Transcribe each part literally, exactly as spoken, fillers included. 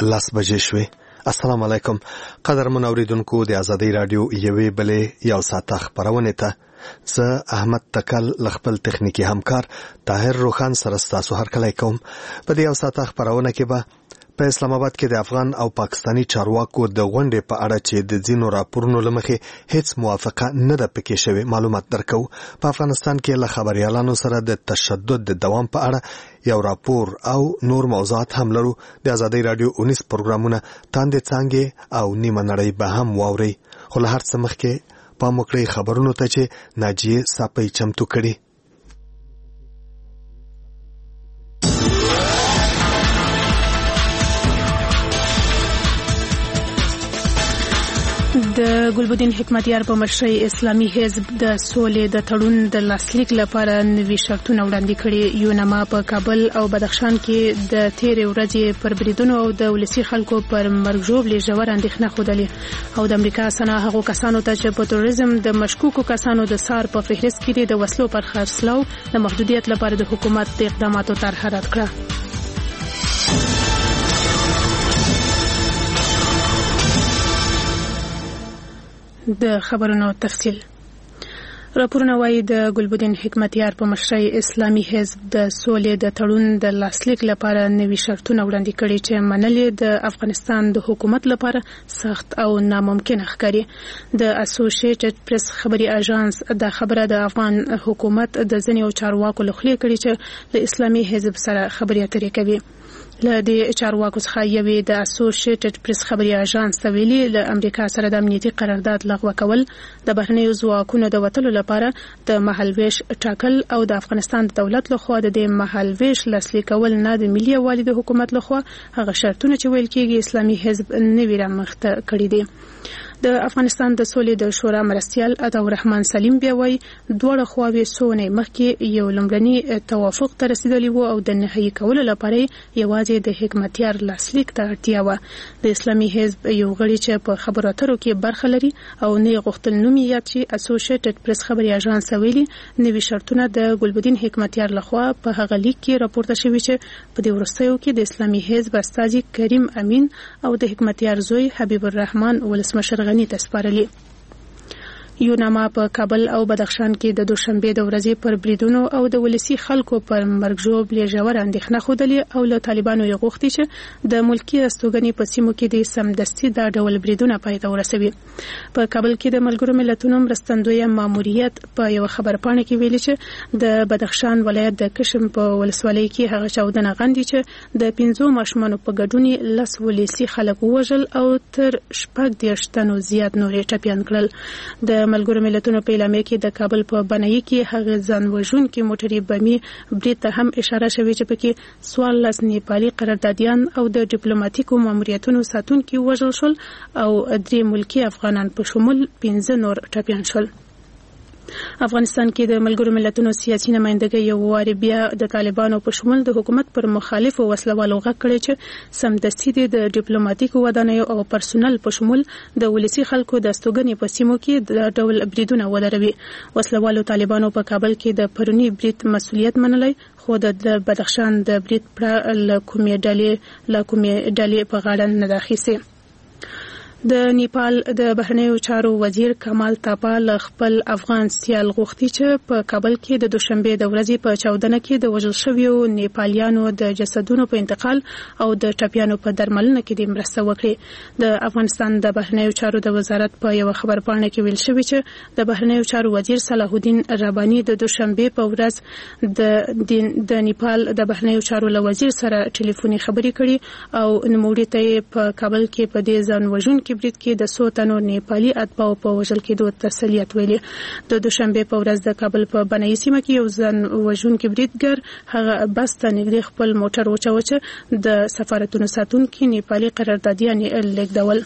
لاس بجې شوې. السلام علیکم قدرمن اوریدونکو د ازادي رادیو یوې بلې یو ساعت خبرونه ته زه احمد تکل لخپل تخنیکی همکار طاهر روخان سره تاسو هر کله کوم. په دې یو ساعت خبرونه کې به په اسلام آباد کې د افغان او پاکستانی چارواکو د غونډې په اړه چې د ځینو راپورونو لمخې هیڅ موافقه نه ده پکې شوې معلومات درکو. په افغانستان کې له خبريالانو سره د تشدد د دوام په اړه یو راپور او نور موضوعات هم لرو. د ازادي رادیو اونیس پروګرامونه تاندې څنګه او نیمه نړۍ به هم واوري. خو له هر څه مخکې په مکړې خبرونو ته چې ناجیه صاحب چمتو کړي. د ګلبدین حکمتیار په مشرۍ اسلامي حزب د سولې د تړون د لاسلیک لپاره نوي شرطونه وړاندې کړي. یونما په کابل او بدخشان کې د تیرې ورځې پر بریدونو او د ولسي خلکو پر مرګ ژوبلې ژور اندېښنه ښودلې او د امریکا سنا هغو کسانو ته چې په تروریزم د مشکوکو کسانو د سار په فهرست کې د وسلو پر خرڅلاو د محدودیت لپاره د حکومت د اقداماتو طرح رد کړه. د خبرونو تفصیل. راپورونه وايي د ګلبدین حکمتیار په مشرۍ اسلامي حزب د سولې د تړون د لاسلیک لپاره نوي شرطونه وړاندې کړي چې منلې د افغانستان د حکومت لپاره سخت او ناممکن ښکاري. د اسوسییټډ پریس خبري اژانس د خبره د افغان حکومت د ځینو چارواکو لخوا کړي چې د اسلامي حزب سره خبري اترې کوي. له دې چارواکو څخه یوې د اسوسییټډ پریس خبري اژانس ویلي له امریکا سره د امنیتي قرارداد لغوه کول د بهرنیو ځواکونو د وټلو لپاره د مهالويش ټاکل او د افغانستان د دولت لخوا د دې مهالويش لاسلیک کول نه د ملي یووالي د حکومت لخوا هغه شرطونه چې ویل کېږي اسلامي حزب نوی رامخته کړی دي. د افغانستان د سولې د شورا مرستیال عطاالرحمن سلیم بیا وایي دواړه خواوې څونه مخکې یو لومړني توافق ته رسیدلی وو او د نهایی کولو لپاره یوازې د حکمتیار لاسلیک ته اړتیا وه. د اسلامي حزب یو غړي چې په خبرو اترو کې برخه لري او نه غوښتل نوم یاد چې اسوسییټډ پریس خبري اژانس ویلي نوي شرطونه د ګلبدین حکمتیار لخوا په هغه لیک کې راپورته شوي چې په دې وروستیو کې د اسلامي حزب استازي کریم امین او د حکمتیار زوی حبیب الرحمن ولسمشر غنی تسپارلی. یونما په کابل او بدخشان کې د دوشنبه د ورځې پر بریدونو او د ولسی خلکو پر مرګ ژوبلې ژور اندېښنه ښودلې او له طالبانو یې غوښتي چې د ملکی استوګنې په سیمو کې د سمدستي دا ډول بریدونه پای ته ورسوي. په کابل کې د ملګرو ملتونو مرستندوی ماموریت په یو خبرپاڼه کې ویلي چې د بدخشان ولایت د کشم په ولسوالۍ کې هغه چاودنه غندي چې د پنځو ماشومانو په ګډون لس ولسی خلک وژل او تر شپږ دیرش تنو زیات نورې ټپیان کړل. د ملګرو ملتونو په اعلامیه کې د کابل په بنایي کې هغه ځان وژونکي موټري بمي برید ته هم اشاره شوې چې پکې څوارلس نیپالي قراردادیان او د ډیپلوماټیکو ماموریتونو ساتونکي وژل شول او درې ملکی افغانان په شمول پنځه نور ټپیان شول. افغانستان کې د ملګرو ملتونو سیاسي نمائندګۍ یو واري بیا د طالبانو په شمول د حکومت پر مخالفو وسلوالو غږ کړی چې سمدستي د ډیپلوماټیکو ودانیو او پرسونل په شمول د ولسی خلکو د استوګنې په سیمو کې د ډول بریدونه ودروي. وسلوالو طالبانو په کابل کې د پرونی برید مسؤلیت منلی خو د بدخشان د برید پر کومې ډلې له کومې ډلې په غاړه نه راخیسي. د نیپال د بهرنیو چارو وزیر کمال تاپا له خپل افغان سیال غوښتي چې په کابل کې د دوشنبه د ورځې په چاودنه کې د وژل شویو نیپالیانو د جسدونو په انتقال او د ټپیانو په درملنه کې د مرسته وکړي. د افغانستان د بهرنیو چارو د وزارت په یو خبرپاڼه کې ویل شوی چې د بهرنیو چارو وزیر صلاح الدین ربانی د دوشنبه په ورځ د د نیپال د بهرنیو چارو له وزیر سره ټلیفوني خبرې کړي او نوموړي ته په کابل کې په دې ځان وژونکي برید کې د څو تنو نیپالي اتباعو په وژل کېدو تسلیت ویلي. د دوشنبه په ورځ د کابل په بنایي سیمه کې یو ځان وژونکي بریدګر هغه بس ته نږدې خپل موټر وچاوه چې د سفارتونو ساتونکي نیپالي قراردادیان یې لیږدول.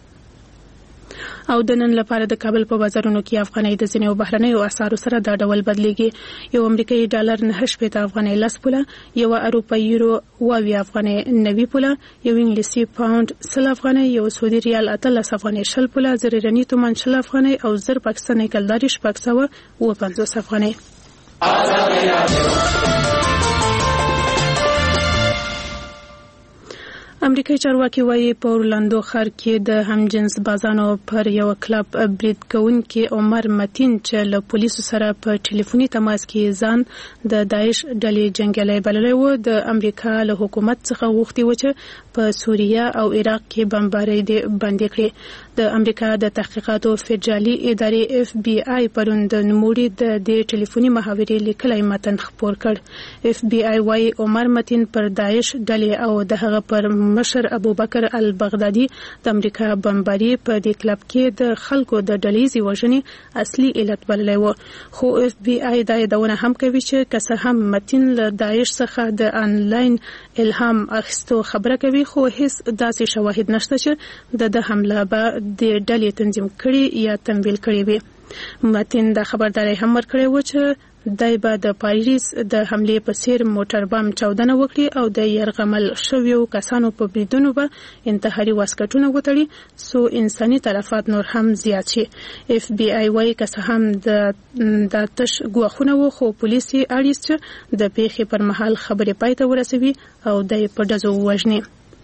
او د نن لپاره د کابل په بازارونو کې افغانۍ د ځینو بهرنیو اسعارو سره دا ډول بدلېږي. یو امریکایي ډالر نه شپږ افغانۍ لس پوله، یو اروپایي یورو اووه افغانۍ نوي پوله، یو انګلیسي پاوند سل افغانۍ، یو سعودي ریال اتلس افغانۍ شل پوله، زر ایراني تومان شل افغانۍ او زر پاکستاني کلداري شپږ سوه اووه پنځوس افغانۍ. امریکایي چارواکي وایي په اورلاندو ښار کې د همجنس بازانو پر یو کلب برید کوونکي عمر متین چې له پولیسو سره په ټلیفوني تماس کې ځان د داعش ډلې جنګیالی بللی و د امریکا له حکومت څخه غوښتي و چې په سوریه او عراق کې بمبارۍ بندې کړي. د امریکا د تحقیقاتو فدرالي ادارې اف بی آی پرون د نوموړي د دې ټلیفوني محاورې لیکلی متن خپور کړ. اف بی آی وایي عمر متین پر داعش ډلې او د هغه پر مشر ابوبکر البغدادي د امریکا بمباري په دې کلب کې د خلکو د ډلېزي وژنې اصلي علت بللی و. خو اف بی آی دا یادونه هم کوي چې که څه هم متین له داعش څخه د انلاین الهام اخیستو خبره کوي خو هیڅ داسې شواهد نشته چې د د حمله به د ډلې تنظیم کړي یا تمویل کړي وي. متین دا خبرداری هم ورکړی و چې دای به د پاریس د حملې په څیر موټر بم چاودنه وکړي او د یرغمل شویو کسانو په بریدونو به انتحاري واسکټونه وتړي سو انساني تلفات نور هم زیات شي. اف بی آی وایي که څه هم د د تش ګواښونه وو خو پولیسي اړیس چې د پیښې پر مهال خبرې پای ته ورسوي او د په ډزو وژني.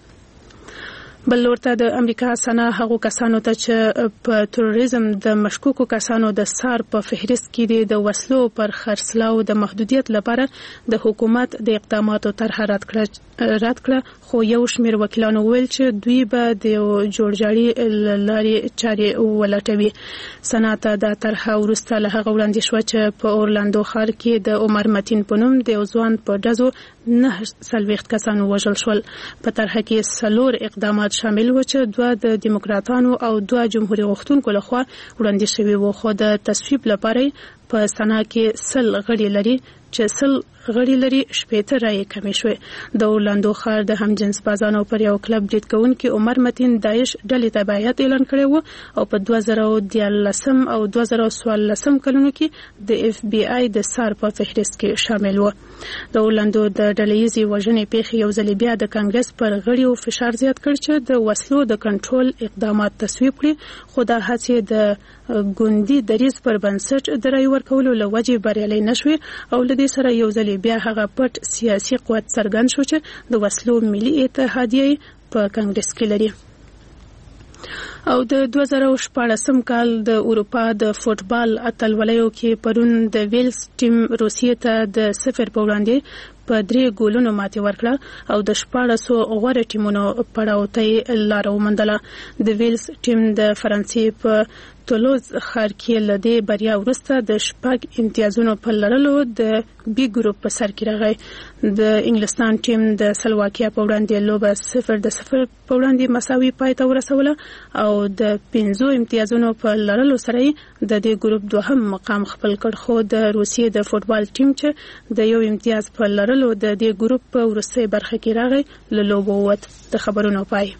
بل لورته د امریکا سنا هغو کسانو ته چې په تروریزم د مشکوکو کسانو د سار په فهرست کې د وسلو پر خرڅلاو د محدودیت لپاره د حکومت د اقداماتو طرح رد کړه رد کړه خو یو شمېر وکیلانو ویل چې دوی به د جوړجاړي لارې چارې ولټوي. سنا ته د طرح وروسته له هغه وړاندې شوه چې په اورلاندو ښار کې د عمر متین په نوم د یو ځوان په ډزو نه څلوېښت کسان ووژل شول. په طرح کې څلور اقدامات شامل و چې دوه د دیموکراتانو او دوه جمهوریت غوښتونکو لخوا وړاندې شوي وو خو د تصویب لپاره په سنا کې سل غړي لري چې سل غړي لري شپېته رایې کمې شوې. د اورلاندو ښار د همجنس بازانو پر یو کلب برید کوونکي عمر متین داعش ډلې تبعیت اعلان کړی و او په دوه زره دیارلسم او دوه زره څوارلسم کلونو کې د اف بی آی د سار په فهرست کې شامل و. د اورلاندو د ډلهییزې وژنې پیښې یو ځل بیا د کانګرس پر غړیو فشار زیات کړ چې د وسلو د کنټرول اقدامات تصویب کړي خو دا هڅې د ګوندي دریځ پر بنسټ د رایې ورکولو له وجې بریالۍ نشوې او له دې سره یو ځل بیا هغه پټ سیاسي قوت څرګند شو چې د وسلو ملي اتحادیه په کانګرس کې لري. او د دوه زره شپاړسم کال د اروپا د فوټبال اتلولیو کې پرون د ویلز ټیم روسیې ته د صفر په وړاندې په درې ګولونو ماتې ورکړه او د شپاړسو غوره ټیمونو پړاو ته لار وموندله. د ویلز ټیم د فرانسې په تولوز ښار کې له دې بریا وروسته د شپږ امتیازونو په لرلو د بي ګروپ په سر کې راغی. د انګلستان ټیم د سلواکیا په وړاندې لوبه صفر د صفر په وړاندې مساوي پای ته ورسوله او د پنځو امتیازونو په لرلو سره د دې ګروپ دوهم مقام خپل کړ خو د روسیې د فوټبال ټیم چې د یو امتیاز په لرلو د دې ګروپ په وروستۍ برخه کې راغی له لوبو ووت. د خبرونو پای.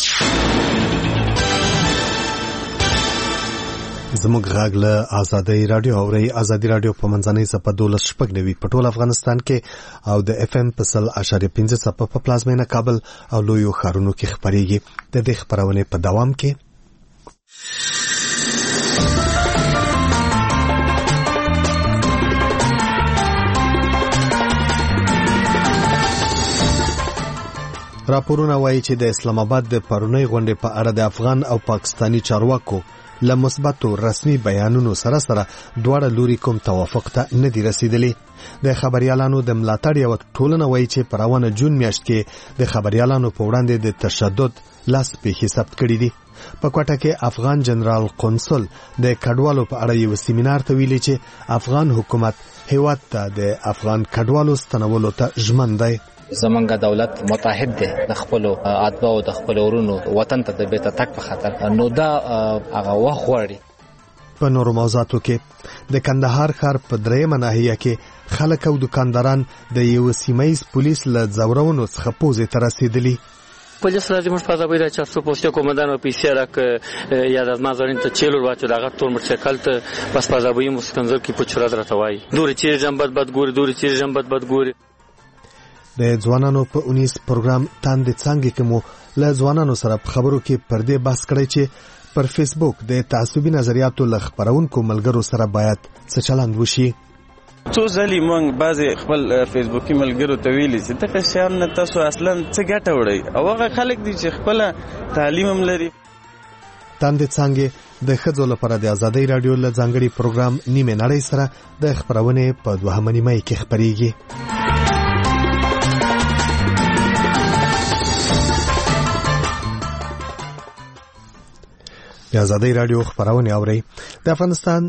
زموږ غږ له آزادۍ رادیو اوري. آزادۍ رادیو په منځنۍ صفه دولس شپږ نوي په ټول افغانستان کې او د اف ام په سل اشاریه پنځه صفه په پلازمینه کابل او لویو ښارونو کې خبرېږي. د دې خبرونه په دوام کې راپورونه وایي چې د اسلام آباد د پرونی غونډې په اړه د افغان او پاکستانی چارواکو له مثبتو رسمي بیانونو سره سره دواړه لوري کوم توافق ته نه دي رسیدلي. د خبريالانو د ملاتړ یو ټولنه وایي چې په روانه جون میاشت کې د خبريالانو په وړاندې د تشدد لاس پیښې ثبت کړي دي. په کوټه کې افغان جنرال قونسل د کډوالو په اړه یو سیمینار ته ویلي چې افغان حکومت هیواد ته د افغان کډوالو ستنولو ته ژمن دی. زمونږ دولت متحد دی د خپل اتباع او د خپل ورونو وطن ته د بیرته تک په خاطر نو دا هغه وخت غواړي. په نورو موضوعاتو کې د کندهار ښار په درېیمه ناحیه کې خلک او دکانداران د یو سیمایي پولیس له ځورونو څخه پوزې ته رسیدلي. پولیس لازم مش پازا بیره چارسو پوسته کومندان او پیسه راک یا د مازورین ته چیلور واچو دغه تور مرچکل ته بس پازا بوی مسکنزر کی پچرا درتوای دور چیر جنبت بد ګور دور چیر جنبت بد ګور. د ځوانانو په اونیس پروګرام تاندې څنګه کې مو له ځوانانو سره په خبرو کې پردې بحث کړی چې پر فیسبوک د تعصبي نظریاتو له خبرونکو ملګرو سره باید څه چلند وشي. څو ځلې موږ بعضې خپل فیسبوکي ملګرو ته ویلي چې دغه شیان نه تاسو اصلا څه ګټه وړئ او هغه خلک دي چې خپله تعلیم هم لري. تاندې څانګې د ښځو لپاره د ازادۍ راډیو له ځانګړي پروګرام نیمه نړۍ سره د خپرونې په دوهمه نیمه کې خپریږي. د ازادۍ راډیو خپرونه اوري. د افغانستان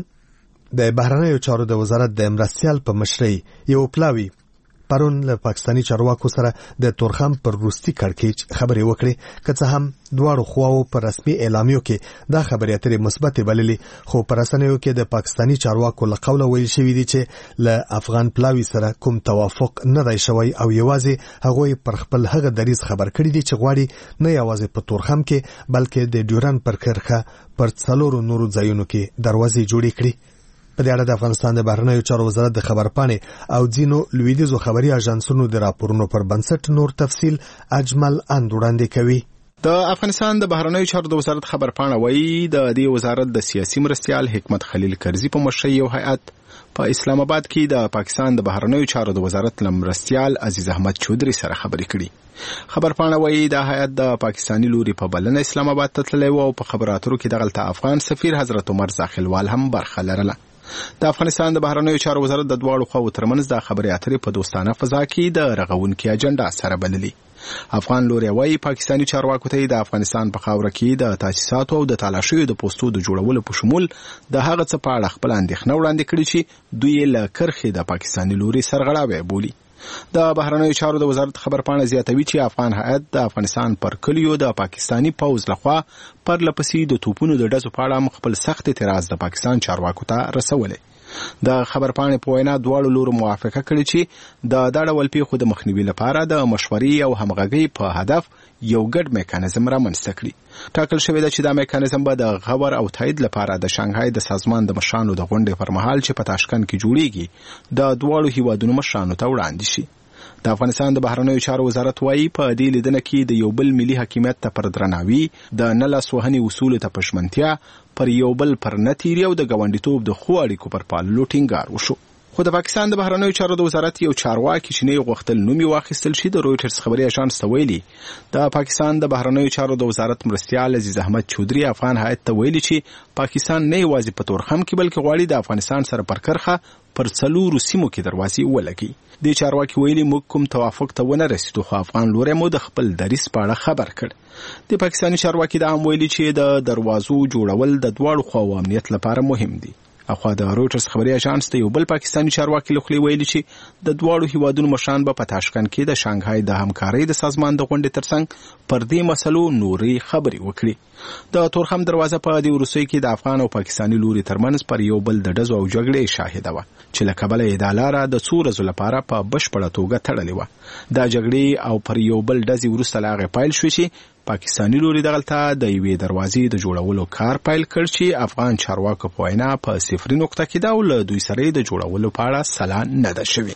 د بهرنیو چارو د وزارت د مرستیال په مشرۍ یو پلاوی پرون له پاکستاني چارواکو سره د تورخم پر روسي کړکېچ خبرې وکړې، که څه هم دواړو خواو پر رسمي اعلامیو کې دا خبرې اترې مثبت بللې، خو پر رسنیو کې د پاکستاني چارواکو له قوله ویل شوی دی چې له افغان پلاوی سره کوم توافق نه دی شوی او یوازې هغوی پر خپل هغه دریځ خبر کړی دی چې غواړي نه یوازې په تورخم کې بلکې د ډیورن پر کرښه پر څلورو نورو ځایونو کې دروازې جوړې کړي. په دې اړه د افغانستان د بهرنیو چارو وزارت د خبرپاڼې او ځینو لویدیځو خبري اژانسونو د راپورونو پر بنسټ نور تفصیل اجمل اند وړاندې کوي. د افغانستان د بهرنیو چارو د وزارت خبرپاڼه وایي د دې وزارت د سیاسي مرستیال حکمت خلیل کرزي په مشرۍ یو هیئت په اسلام آباد کې د پاکستان د بهرنیو چارو د وزارت لمرستیال عزیز احمد چودري سره خبرې کړي. خبرپاڼه وایي د هیئت د پاکستاني لوري په بلنه اسلام آباد ته تللی و او په خبراتو کې دغلته افغان سفیر حضرت عمر زاخلوال هم برخه لرله. د افغانستان د بهرنیو چارو وزارت د دواړو خواو ترمنځ د خبرې اترې په دوستانه فضا کې د رغونکې اجنډا سره بللي. افغان لوري وايي پاکستاني چارواکو ته د افغانستان په خاوره کې د تاسیساتو او د تالاشیو د پوسټو د جوړولو په شمول د هغه څه په اړه خپل اندېښنه وړاندې کړې چې دوی له کرښې د پاکستاني لوري سرغړاوی بولي. د بهرنیو چارو د وزارت خبرپاڼه زیاتوي چې افغان هیئت د افغانستان پر کلیو د پاکستاني پوځ لخوا پر لپسې د توپونو د ډزو په اړه خپل سخت اعتراض د پاکستان چارواکو ته رسولې. د خبرپاڼې په وینا دواړو لورو موافقه کړې چې د دا ډول پیښو د مخنیوي لپاره د مشورې او همغږۍ په هدف یو ګډ میکانیزم رامنځته کړي. ټاکل شوی دی چې دا میکانیزم به د غور او تایید لپاره د شانګهای د سازمان د مشرانو د غونډې پر مهال چې په تاشکند کې جوړیږي د دواړو هیوادونو مشرانو ته وړاندې شي. د افغانستان د بهرنیو چارو وزارت وايي په دې لیدنه کې د یو بل ملي حاکمیت ته پر درناوي، د نه لاس وهنې اصولو ته پشمنتیا، پر یو بل پر نه تیری او د ګاونډیتوب د ښو اړیکو پر پاللو ټینګار وشو. خو د پاکستان د بهرنیو چارو د وزارت یو چارواکي چې نه غوښتل نوم یې واخیستل شي د رویټرز خبري اژانس ته ویلي د پاکستان د بهرنیو چارو د وزارت مرستیال عزیز احمد چودري افغان هیئت ته ویلي چې پاکستان نه یوازې په تورخم کې بلکې غواړي د افغانستان سره پر کرښه پر څلورو سیمو کې دروازې ولګي. د چارواکي ویلي موږ کوم توافق ته ونه رسیدو خو افغان لوري مو د خپل دریځ په اړه خبر کړ. د پاکستاني چارواکي دا هم ویلي چې د دروازو جوړول د دواړو خواو امنیت لپاره مهم دي. اخوا د رویټرز خبري اژانس ته یو بل پاکستاني چارواکي لخوا ویلي چې د دواړو هیوادونو مشران به په تاشکند کې د شانګهای د همکارۍ د سازمان د غونډې ترڅنګ پر دې مسلو نوري خبري وکړي. د تورخم دروازه په دې وروستیو کې د افغان او پاکستاني لوري ترمنځ پر یو بل د ډزو او جګړې شاهده وه چې له کبله یې دا لاره د څو ورځو لپاره په بشپړه توګه تړلې وه. دا جګړې او پر یو بل ډزې وروسته له هغې پیل شوې چې پاکستاني لوري دغلته د یوې دروازې د جوړولو کار پیل کړ چې افغان چارواکو په وینا په صفري نقطه کې دا له دوی سره د جوړولو په اړه سلا نه ده شوې.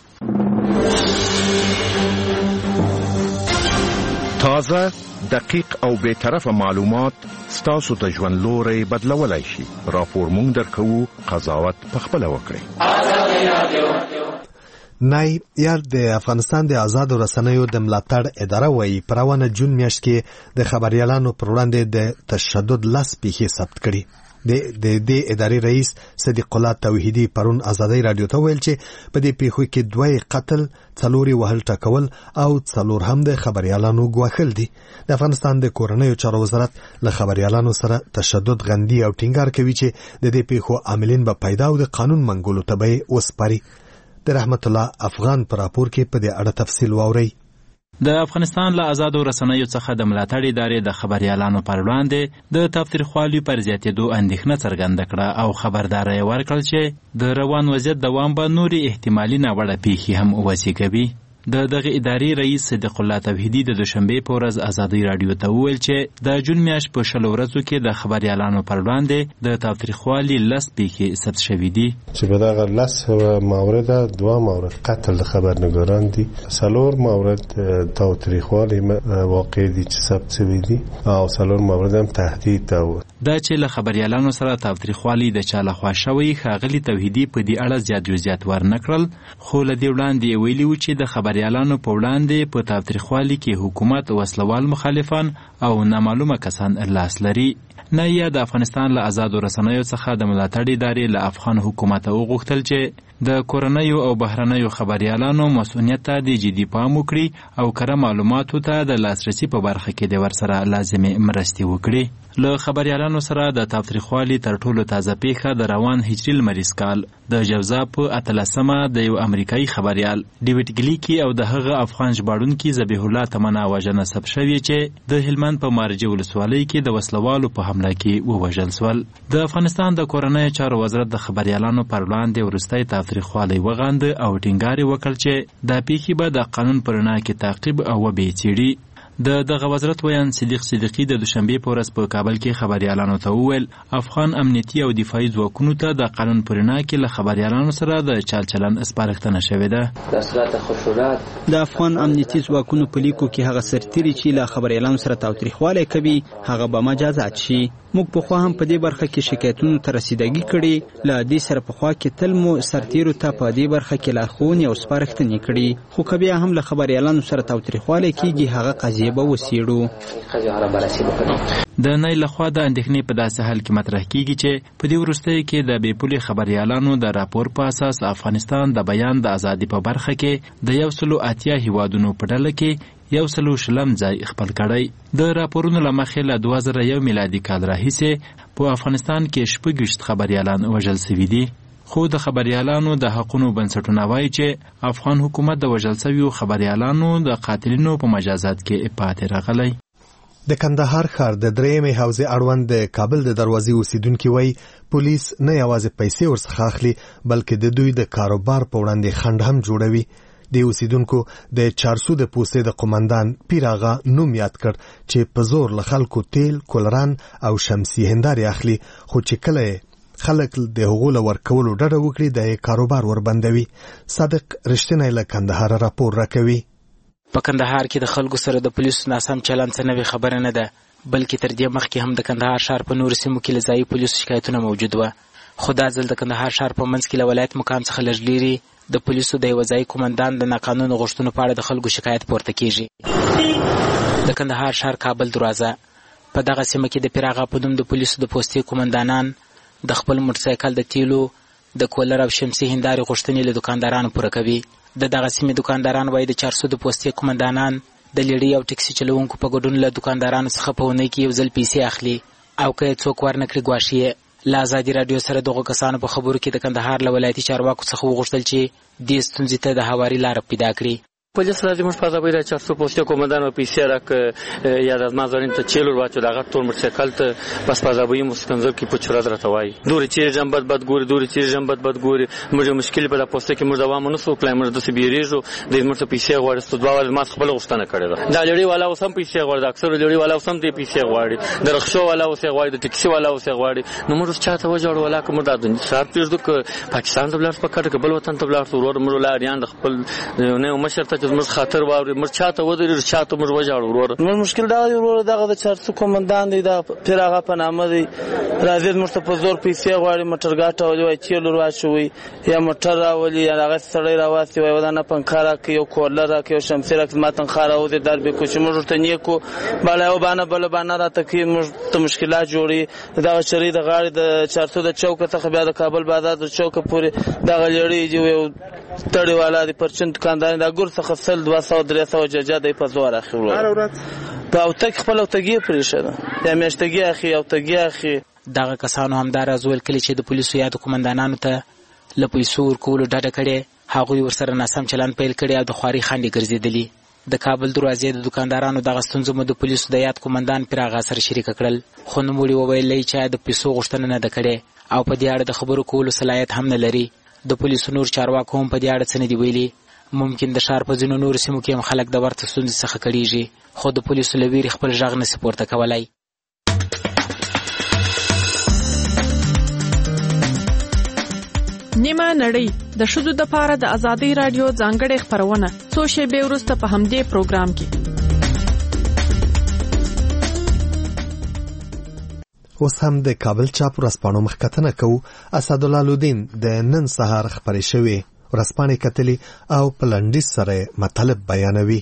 تازه، دقیق او بے طرفه معلومات ستاسو د ژوند لوري بدلولای شي. راپور مونږ درکوو، قضاوت پخپله وکړئ. نای یار د افغانستان د آزاد رسنیو د ملاتړ اداره وایي په روانه جون میاشت کې د خبريالانو پر وړاندې د تشدد لاس پیښې ثبت کړي. د د دې ادارې رئیس صدیق الله توحیدی پرون ازادۍ رادیو ته ویل چې په دې پیښو کې دوی قتل، څلوري وهل ټکول او څلور هم د خبريالانو ګواښل دي. د افغانستان د کورنیو چارو وزارت له خبريالانو سره تشدد غندي او ټینګار کوي چې د دې پیښو عاملین به پیدا او د قانون منګولو ته به وسپاري. د رحمت الله افغان پر راپور کې په دې اړه تفصیل واورئ. د افغانستان له آزادو رسنیو څخه د ملاتړ ادارې د خبريالانو پر وړاندې د تاوتریخوالي پر زیاتېدو اندېښنه څرګنده کړه او خبرداری ورکړل چې د روان وضعیت دوام به نورې احتمالي ناوړه پیښې هم وزېږوي. د دغه ادارې رئیس صدیق الله توحیدی د دوشنبه په ورځ ازادي رادیو ته وویل چې د جون میاشت په شل ورځو کې د خبريالانو پر وړاندې د تاوتریخوالي لس پیښې ثبت شوې دي چې په دغه لس مورد دوه مورد قتل د خبرنګاران دي، څلور مورد تاوتریخوالي واقع دي چې ثبت شوي دي او څلور مورد هم تهدید او دا چې له خبريالانو سره تاوتریخوالي د چا لخوا شوی ښاغلي توحیدی په دې اړه زیات جزئیات ورنکړل، خو له دې وړاندې ویلي و چې د خبريالانو په وړاندې په تاوتریخوالي کې حکومت وسلوال مخالفان او نامعلومه کسان لاس لري. نه یا د افغانستان له آزادو رسنیو څخه د ملاتړ ادارې له افغان حکومت وغوښتل چې د کورنیو او بهرنیو خبريالانو مسؤلیت ته د جدي پام وکړي او کره معلوماتو ته د لاسرسي په برخه کې د ورسره لازمي مرستې وکړي. له خبريالانو سره د تاوتریخوالي تر ټولو تازه پیښه د روان هجري لمریز کال د جوزا په اتلسمه د یو امریکایي خبريال ډیوډ ګلیکی او د هغه افغان ژباړونکي ذبیح الله تمنا وژنه ثبت شوې چې د هلمند په مارجه ولسوالۍ کې د وسلوالو په حمله کې ووژل شول. د افغانستان د کورنیو چارو وزارت د خبريالانو پر وړاندې وروستی تاوتریخوالی وغانده او ټینګار وکړ چې دا پیښې به د قانون پر رڼا کې تعقیب او وبېڅېړي. د دغه وزارت ویان صدیق صدیقی د دوشنبه په ورځ په کابل کې خبريالانو ته وویل افغان امنیتي او دفاعي ځواکونو ته د قانون پر رڼا کې له خبريالانو سره د چال چلن سپارښتنه شوې ده. د افغان امنیتي ځواکونو په لیکو کې هغه سرتیري چې له خبريالانو سره تاوتریخوالی کوي هغه به مجازات شي. موږ په خو هم په دې برخه کې شکایتونو ته رسیدګي کړي، له دې سره په خوا کې تل مو سرتیرو ته په دې برخه کې لارښوونې او سپارښتنې کړي، خو که بیا هم له خبريالانو سره تاوتریخوالی کیږي هغه قضیه به وسیړو. د نه لخوا د اندېښنې په داسې حال کې مطرح کیږي چې په دې وروستیو کې د بې پولې خبريالانو د راپور په اساس افغانستان د بیان د ازادي په برخه کې د یو سلو اتیا هیوادونو په ډله کې یو سلو شلم ځای خپل کړی. د راپورونو له مخې له دوه زره یو میلادي کال راهیسې په افغانستان کې شپږ ویشت خبريالان وژل سوي دي، خو د خبريالانو د حقونو بنسټونه وایي چې افغان حکومت د وژل سویو خبريالانو د قاتلینو په مجازات کې پاتې راغلی. د کندهار ښار د درېیمې حوزې اړوند د کابل د دروازې اوسیدونکي وایي پولیس نه یوازې پیسې ورڅخه اخلي بلکې د دوی د کاروبار په وړاندې خنډ هم جوړوي. د اوسیدونکو د چارسو د پوستې د قومندان پیر آغا نوم یاد کړ چې په زور له خلکو تیل، کولران او شمسي هندارې اخلي، خو چې کله خلک د هغو له ورکولو ډډه وکړي د کاروبار وربندوي. صادق رښتینی له کندهار راپور راکوي. په کندهار کې د خلکو سره د پولیسو ناسم چلند څه نوې خبره نه ده، بلکې تر دې مخکې هم د کندهار ښار په نورو سیمو کې له ځایي پولیسو شکایتونه موجود وه، خو دا ځل د کندهار ښار په منځ کې له ولایت مقام څخه لږ لرې د پولیسو د یوه ځایي قومندان د ناقانونه غوښتنو په اړه د خلکو شکایت پورته کیږي. د کندهار ښار کابل دروازه په دغه سیمه کې د پیر آغا په نوم د پولیسو د پوستې قومندانان د خپل موټرسایکل د تیلو، د کولر او شمسي هندارې غوښتنې له دوکاندارانو پوره کوي. د دغه سیمې دوکانداران وایي د چارسو د پوستې قومندانان د لیړۍ او ټکسي چلوونکو په ګډون له دوکاندارانو څخه په اونۍ کې یو ځل پیسې اخلي او که یې څوک ورنکړي ګواښي یې. له ازادي راډیو سره دغو کسانو په خبرو کې د کندهار له ولایتي چارواکو څخه وغوښتل چې دې ستونزې ته د هواري لاره پیدا کړي. پولیس راځي موږ په ازادي راډیو چارسو پوستې قومندان او پیسې راک یا د مازارین ته چیلور واچو دغه تور موټرسایکل ته پس پازابوی مسکنزر کې پچورا درته وای دوری چې جنبت بد ګوري دوری چې جنبت بد ګوري موږ مشکل په پوستې کې موږ دوام نه سو کلای موږ د سی بیریجو د موږ ته پیسې غواړي ست دوه ول ما خپل غوښتنه کړې دا لړۍ والا اوسم پیسې غواړي اکثر لړۍ والا اوسم دې پیسې غواړي د رخصو والا اوسه غواړي د ټکسي والا اوسه غواړي نو موږ چاته وځړو ولا کوم د دنیا شرط پیژدو ک پاکستان د بلار په کټ کبل وطن ته بلار ورور موږ لاریان د خپل نه مشر ته چې موږ خاطر مر چاته ودرې چاته مر وځاړو ورور مر مشکل دا ورور دغه د چارسو قومندان دی دا پیر هغه په نامه دی راځي مرته په زور پیسې غواړي موټر ګاټه ولې وای چې لور واچوي یا موټر راولي یا هغه سړی راواسي وای ودانه پنکارا کې یو کولر را کې یو شمسیره کې ماتن خاره او د دربې کوچ موږ ته نیکو بالا او باندې بل باندې را تکي موږ ته مشکلات جوړي دا شری د غاړي د چارسو د چوک څخه بیا د کابل بازار د چوک پورې دا غلړي یو تړي والا د پرچن دکاندار د ګور څخه سل دوه سوه درې سوه ججا د په زور اخیرو هر ورځ په او تک خپل او تګي پرېښه یا میشتګي اخی او تګي اخی دغه کسانو هم دا راز ویل کلی چې د پولیسو یا د قومندانانو ته له پیسو ورکولو ډډه کړې هغوی ورسره ناسم چلند پیل کړی او د خواري خنډې ګرځېدلي د کابل دروازې د دکاندارانو دغه ستونزو مو د پولیسو د یاد قومندان پیر آغا سره شریکه کړل خو نوموړي وویل چې د پیسو غوښتنه نه ده کړې او په دې اړه د خبرو کولو صلاحیت هم نه لري د پولیسو نور چارواکو هم په دې اړه څه نه دي ویلي ممکن د ښار په ځینو نورو سیمو کې هم خلک د ورته ستونزې څخه کړېږي، خو د پولیسو له ویرې خپل غږ نسي پورته کولی. نیمه نړۍ د ښځو دپاره د ازادۍ راډیو ځانګړې خپرونه څو شېبې وروسته په همدې پروګرام کې. اوس هم د کابل چاپ ورځپاڼو مخکتنه کوو. اسدالله لودین د نن سهار خپرې شوې ورځپاڼې کتلې او په لنډیز سره مطلب بیانوي.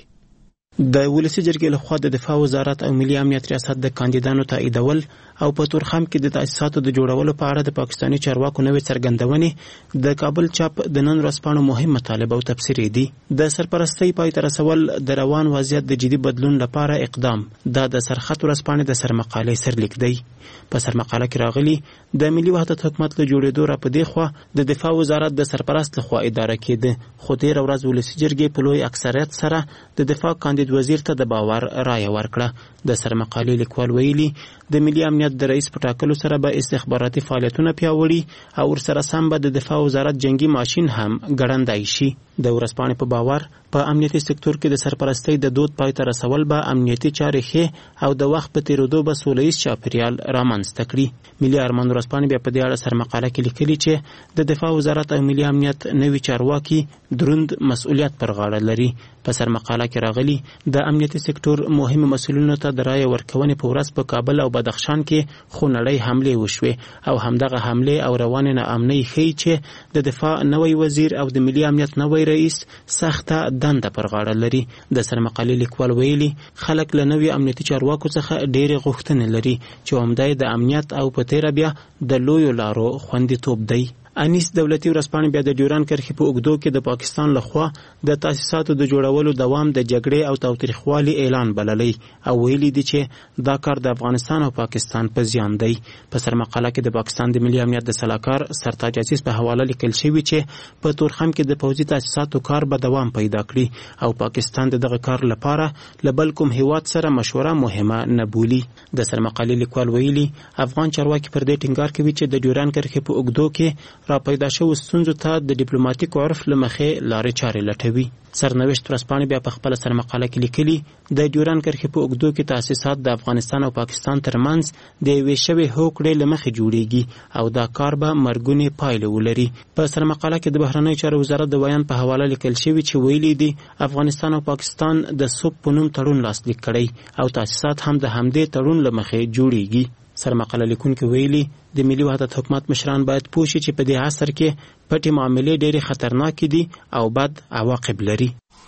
د ولسی جرګې لخوا د دفاع وزارت او ملي امنیت ریاست د کاندیدانو تاییدول او په تورخم کې د تاسیساتو د جوړولو په اړه د پاکستاني چارواکو نوې څرګندونې د کابل چاپ د نن ورځپاڼو مهم مطالب او تبصرې دي. د سرپرستۍ پای ته رسول د روان وضعیت د جدي بدلون لپاره اقدام دا د سرخط ورځپاڼې د سرمقالې سرلیک دی. په سرمقاله کې راغلي د ملي وحدت حکومت له جوړېدو را په دې خوا د دفاع وزارت د سرپرست لخوا اداره کېده، خو تېره ورځ ولسي جرګې په لوی اکثریت سره د دفاع کاندید وزیر ته د باور رایه ورکړه. د سرمقالې لیکوال ویلي د ملي امنیت د رئیس په ټاکلو سره به استخباراتي فعالیتونه پیاوړي او ورسره سم به د دفاع وزارت جنگي ماشین هم ګړندی شي. د ورځپاڼې په باور په امنیتي سکتور کې د سرپرستۍ د دود پای ته رسول به امنیتي چارې ښې او د وخت په تېرېدو به سوله ییز چاپېریال رامنځته کړي. ملي ارمان ورځپاڼې بیا په دې اړه سرمقاله کې لیکلي چې د دفاع وزارت او ملي امنیت نوي چارواکي دروند مسؤلیت پر غاړه لري. په سرمقاله کې راغلي د امنیتي سکتور مهمو مسؤلینو ته د رایې ورکونې په ورځ په کابل او بدخشان کې خونړۍ حملې وشوې او همدغه حملې او روانې ناامنۍ ښیي چې د دفاع نوی وزیر او د ملي امنیت نوی رئیس سخته دنده پر غاړه لري. د سرمقالې لیکوال ویلي خلک له نوي امنیتي چارواکو څخه ډېرې غوښتنې لري چې عمده د امنیت او په تېره بیا د لویو لارو خوندیتوب دی. انیس دولتي ورځپاڼې بیا د ډیوران کرښې په اوږدو کې د پاکستان لخوا د تاسیساتو د جوړولو دوام د جګړې او تاوتریخوالي اعلان بللی او ویلي دي چې دا کار د افغانستان او پاکستان په زیان دی. په سرمقاله کې د پاکستان د ملي امنیت د سلاکار سرتاج عزیز په حواله لیکل شوي چې په تورخم کې د پوځي تاسیساتو کار به دوام پیدا کړي او پاکستان د دغه کار لپاره له بل کوم هیواد سره مشوره مهمه نه بولي. د سرمقالې لیکوال ویلي افغان چارواکي پر دې ټینګار کوي چې د ډیوران کرښې په اوږدو کې را پیدا شوو ستونزو ته د ډیپلوماټیک عرف له مخې لارې چارې لټوي. سرنوشت ورځپاڼې بیا په خپله سرمقاله کې لیکلي د ډیوران کرښې په اوږدو کې تاسیسات د افغانستان او پاکستان ترمنځ د یوې شوې هوکړې له مخې جوړیږي او دا کار به مرګونې پایلې ولري. په سرمقاله کې د بهرنیو چارو وزارت د بیان په حواله لیکل شوي چې ویلي دي افغانستان او پاکستان د سوب په نوم تړون لاسلیک کړی او تاسیسات هم د همدې تړون له مخې جوړیږي. سرمقاله لیکونکي ویلي د ملي وحدت حکومت مشران باید پوه شي چې په دې عصر کې پټې معاملې ډېرې خطرناکې دي او بد عواقب لري.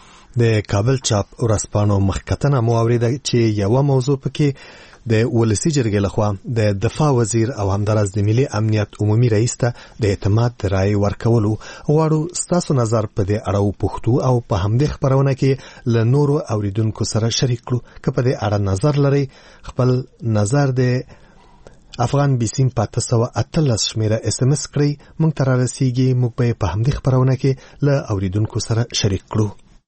د کابل چاپ ورځپاڼو مخکتنه مو اوریده چې یوه موضوع پکې د ولسی جرګې لخوا د دفاع وزیر او همداراز د ملي امنیت عمومي رئیس ته د اعتماد رای ورکولو غواړو. ستاسو نظر په دې اړه وپوښتو او په همدې خپرونه کې له نورو اوریدونکو سره شریک کړو. که په دې اړه نظر لرئ خپل نظر د افغان بیسیم په اته سوه اتلس شمیره اس ام اس کړئ، موږ ته رارسیږي. موږ به په همدې خپرونه کې له اوریدونکو سره شریک کړو.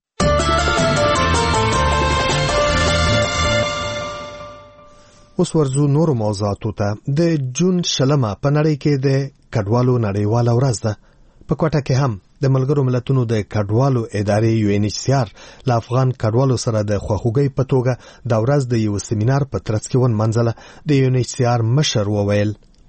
اوس ورځو نورو موضوعاتو ته. د جون شلمه په نړۍ کې د کډوالو نړیواله ورځ ده. په کوټه کې هم د ملګرو ملتونو د کډوالو ادارې یو ان ایچ سی آر له افغان کډوالو سره د خواخوږۍ په توګه دا ورځ د یو سیمینار په ترڅ کې ونمانځله. د یو ان ایچ سی آر مشر وویل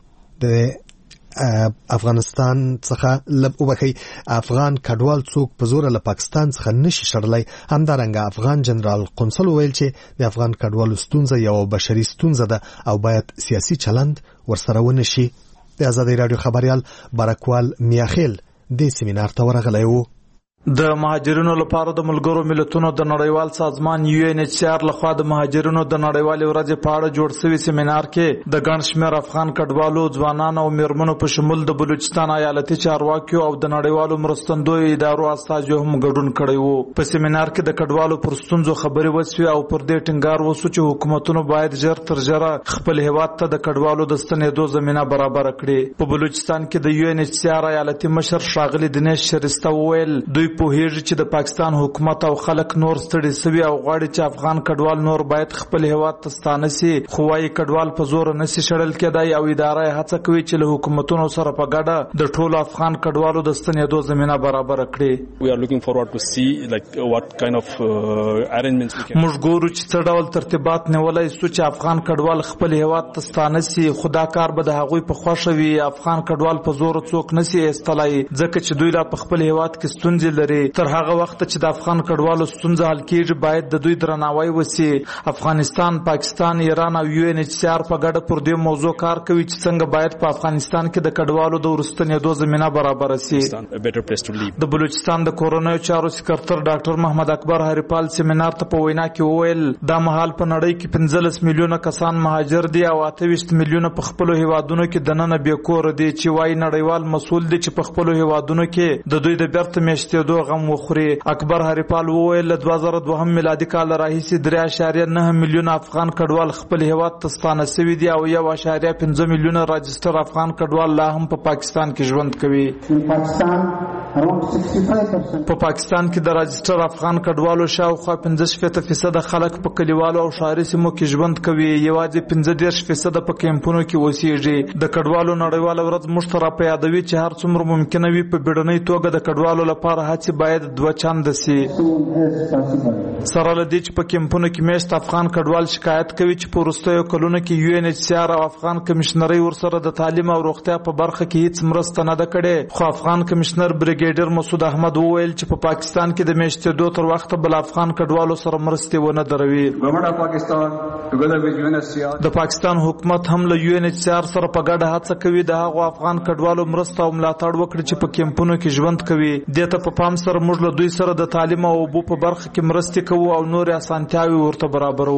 د افغانستان څخه لب وبخي افغان کډوال څوک په زور له پاکستان څخه نشي شړلای. همدارنګه افغان جنرال قنصل ویل چې د افغان کډوالو ستونزه یو بشري ستونزه ده او باید سیاسي چلند ورسره ونشي. د آزادۍ راډیو خبريال بارکوال میاخیل د سیمینار ته ورغلی و. د مهاجرینو لپاره د ملګرو ملتونو د نړیوال سازمان یو ان ایچ سی آر لخوا د مهاجرینو د نړیوالې ورځې په اړه جوړ شوی سیمینار کې د ګڼ شمېر افغان کډوالو ځوانانو او میرمنو په شمول د بلوچستان ایالتي چارواکیو او د نړیوالو مرستندویو ادارو استازو هم ګډون کړی وو. په سیمینار کې د کډوالو پر ستونزو خبرې وشوې او پر دې ټینګار وشو چې حکومتونو باید ژر تر ژره خپل هیواد ته د کډوالو د ستنېدو زمینه برابر کړي. په بلوچستان کې د یو ان ایچ سی آر ایالتي مشر ښاغلي دنیش شریسته وویل دوی پوهیږي چې د پاکستان حکومت او خلک نور ستړي سوي او غواړي چې افغان کډوال نور باید خپل هیواد ته ستانه سي، خو وايي کډوال په زور نه سي شړل کېدای او اداره هڅه کوي چې له حکومتونو سره په ګډه د ټولو افغان کډوالو د ستنېدو زمينه برابر کړي. We are looking forward to see like what kind of uh, arrangements we can. موږ ګورو چې څه ډول ترتیبات نیولای سو چې افغان کډوال خپل هیواد ته ستانه سي، خدا کار به د هغوی په خوښه وي. افغان کډوال په زور څوک نسی ایستلای ځکه چې دوی لا په خپل هیواد کې ستونزې لري. تر هغه وخت چې د افغان کډوالو ستونزه حل کیږي باید د دوی درناوی وسی. افغانستان، پاکستان، ایران او یو ان ایچ سی آر په ګډه پر دې موضوع کار کوي چې څنګه باید په افغانستان کې د کډوالو د ورستنېدو زمينه برابر سي. د بلوچستان د کورونو چارو سکرټر ډاکټر محمد اکبر هریپال سیمینار ته په وینا کې وویل دا مهال په نړۍ کې پنځلس میلیونه کسان مهاجر دي او اته ویشت میلیونه په خپل هیوادونو کې دننه بې کور دي چې وايي نړیوال مسؤل دي چې په خپل هیوادونو کې د دوی د بیرته میشتېدو غم وخوري. اکبر هریپال وویل له دوه زره دوه میلادي کال راهیسې درې اعشاریه نه میلیونه افغان کډوال خپل هیواد ته ستانه شوي دي او یو اعشاریه پنځه میلیونه راجستر افغان کډوال لا هم په پاکستان کې ژوند کوي. په پاکستان کې د راجستر افغان کډوالو شاوخوا پنځه شپېته فیصد خلک په کلیوالو او ښاري سیمو کې ژوند کوي، یوازې پنځه دېرش فیصد په کیمپونو کې اوسېږي. د کډوالو نړیواله ورځ موږ ته راپه یادوي چې هر څومره ممکنه وي په بیړنۍ توګه د کډوالو لپاره هڅې باید دوه چنده سي. سره له دې چې په کیمپونو کې میشت افغان کډوال شکایت کوي چې په وروستیو کلونو کې یو ان ایچ سی آر او افغان کمشنرۍ ورسره د تعلیم او روغتیا په برخه کې هیڅ مرسته نه ده کړې. خو افغان کمشنر بریګیډر مسعود احمد وویل چې په پاکستان کې د میشتېدو تر وخته بل افغان کډوالو سره مرستې ونه دروي. د پاکستان حکومت هم له یو ان ایچ سی آر سره په ګډه هڅه کوي د هغو افغان کډوالو مرسته او ملاتړ وکړي چې په کیمپونو کې ژوند کوي. دې ته په پام سره موږ له دوی سره د تعلیم او اوبو په برخه کې مرستې کوو او نورې اسانتیاوې ورته برابروو.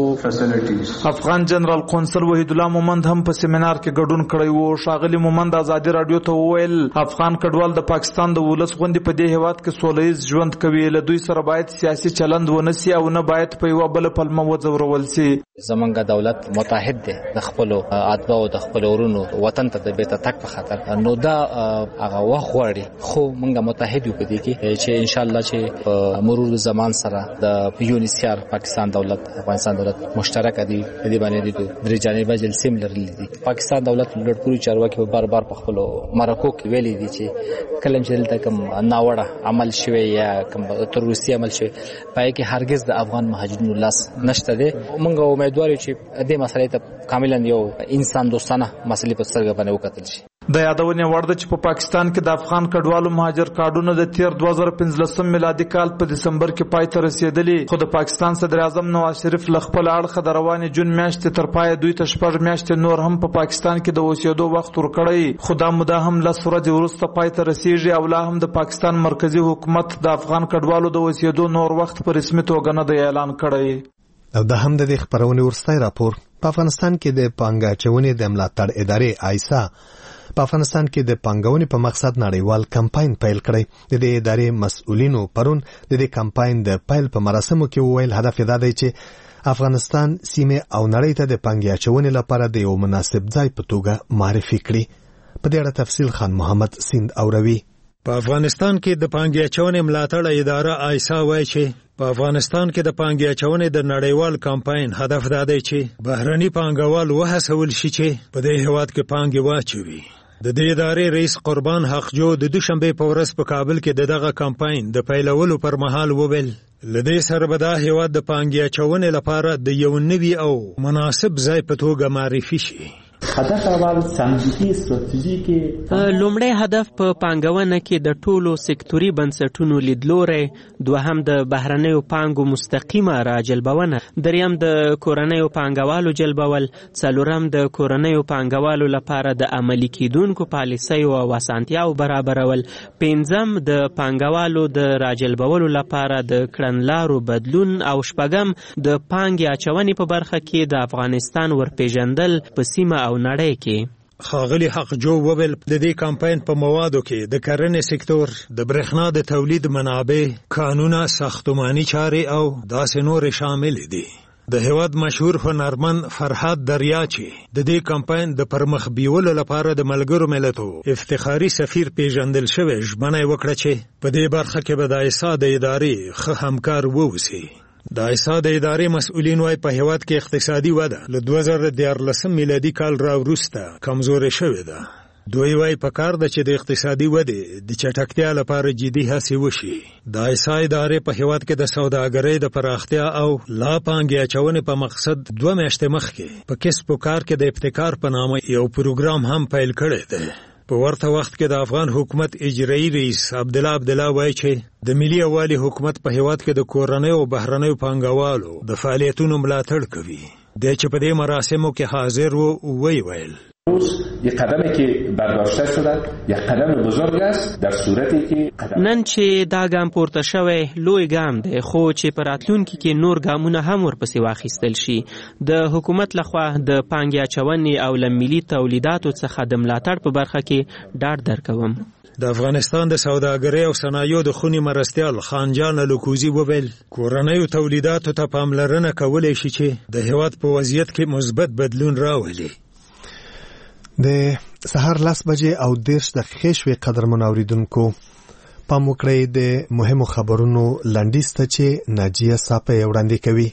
افغان جنرال قونسل وحید الله مومند هم په سیمینار کې ګډون کړی وو. ښاغلي مومند ازادي راډیو ته وویل افغان کډوال د پاکستان د ولس غوندې په دې هیواد کې سوله ییز ژوند کوي، له دوی سره باید سیاسي چلند ونه سي او نه باید په یوه بله پلمه وځورول سي. زمونږ دولت متحد دی د خپل اتباع او د خپل ورونو وطن ته د بیرته تګ په خاطر، نو دا هغه وخت غواړي خو موږ متحد یو په دې کې چې ان شاء الله چې په مرور زمان سره د یو ان ایچ سی آر پاکستان دولت افغانستان دولت مشترک دي په دې باندې دي درې جانبه جلسې لرلې دي. پاکستان دولت لړپوري چارواکي په بار بار په خپل مرکو کې ویلي دي چې کله چې دلته کوم ناوړه عمل شوی یا کوم تروریستي عمل شوی پای کې هرگز د افغان مهاجرینو لاس نشته دي. موږ امیدوار یو چې دې مسلې ته کاملا یو انسان دوستانه مسلې په سترګه باندې وکتل شي. د یادونې وړ ده چې په پاکستان کې د افغان کډوالو مهاجر کارډونه د تیر دوه زره پنځلسم میلادي کال په دسمبر کې پای ته رسیدلي، خو د پاکستان صدر اعظم نواز شریف له خپل اړخه د روانې جون میاشتې تر پایه دوی ته شپږ میاشتې نور هم په پاکستان کې د اوسېدو وخت ورکړی، خو دا موده هم لس ورځې وروسته پای ته رسیږي او لا هم د پاکستان مرکزی حکومت د افغان کډوالو د اوسېدو نور وخت په رسمي توګه نه دی اعلان کړی. او د هم د خبرونې ورستی راپور په افغانستان کې د پانګه اچونې د ملاتړ ادارې آیسا په افغانستان کې د پانګونې په مقصد نړیوال کمپاین پیل کړی. د دې ادارې مسؤلینو پرون د دې کمپاین د پیل په مراسمو کې وویل هدف دا دی چې افغانستان سیمه او نړۍ ته د پانګې اچونې لپاره د یو مناسب ځای په توګه معرفي کړي. په دې اړه تفصیل خان محمد سیند اوروي. په افغانستان کې د پانګې اچونې ملاتړ اداره آیسا وایي چې په افغانستان کې د پانګې اچونې د نړیوال کمپاین هدف دا دی چې بهرني پانګوال وهڅول شي چې په دې هیواد کې پانګې واچوي. د دې ادارې رئیس قربان حقجو د دوشنبه په ورځ په کابل کې د دغه کمپاین د پیلولو پر مهال وویل لدې سره به دا هیواد د پانګې اچونې لپاره د یو نوي او مناسب ځای په توګه معرفي شي. هدف اول صندوقي ستراتیژیکي لومړی هدف په پانګونه کې د ټولو سکتوري بنسټونو لیدلوري، دوهم د بهرنیو پانګو مستقیمه راجلبونه، دریم د کورنیو پانګوالو جلبول، څلورم د کورنیو پانګوالو لپاره د عملي کېدونکو پالیسیو او اسانتیاو برابرول، پنځم د پانګوالو د راجلبولو لپاره د کړنلارو بدلون او شپږم د پانګې اچونې په برخه کې د افغانستان ورپېژندل په سیمه او نړۍ کې. ښاغلي حقجو وویل د دې کمپاین په موادو کې د کرنې سکتور، د برېښنا د تولید منابع، قانونه، ساختماني چارې او داسې نور شامل دي. د هیواد مشهور هنرمند فرهاد دریا چې د دې کمپاین د پرمخ بیولو لپاره د ملګرو ملتو افتخاري سفیر پیژندل شوی ژمنه وکړه چې په دې برخه کې به د ایسا د ادارې ښه همکار ووسي. د ایسا د ادارې مسؤلین وايي په هیواد کې اقتصادي وده له دوه زره دیارلسم میلادي کال راوروسته کمزورې شوې ده. دوی وايي په کار ده چې د اقتصادي ودې د چټکتیا لپاره جدي هڅې وشي. د ایسا ادارې په هیواد کې د سوداګرۍ د پراختیا او لا پانګې اچونې په مقصد دوه میاشتې مخکې په کسب و کار کې د ابتکار په نامه یو پروګرام هم پیل کړی دی. په ورته وخت کې د افغان حکومت اجرایي رئیس عبدالله عبدالله وایي چې د ملي یووالي حکومت په هیواد کې د کورنیو او بهرنیو پانګوالو د فعالیتونو ملاتړ کوي. دی چې په دې مراسمو کې حاضر و وی ویل یک قدمی که برداشته شده یک قدم بزرگ است در صورتی که نن چې دا ګام پورته شوی لوی ګام دی، خو چې په راتلونکي کې نور ګامونه هم ورپسې واخیستل شي. د حکومت لخوا د پانګې اچونې او له ملي تولیداتو څخه د ملاتړ په برخه کې ډاډ درکوم. د افغانستان د سوداګرۍ او صنایعو د خونی مرستیال خانجان لوکوزی وویل کورنیو تولیداتو ته پاملرنه کولی شي چې د هیواد په وضعیت کې مثبت بدلون راولي. د سهار لس بجې او دیرش دقیقې شوې قدرمن اوریدونکو، پام وکړئ د مهمو خبرونو لنډیز ته چې ناجیه صافی وړاندې کوي.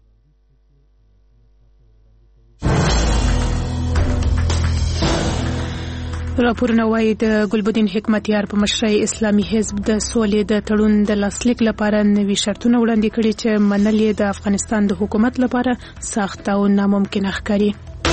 راپورونه وايي د ګلبدین حکمتیار په مشرۍ اسلامي حزب د سولې د تړون د لاسلیک لپاره نوي شرطونه وړاندې کړي چې منل یې د افغانستان د حکومت لپاره سخت او ناممکن ښکاري.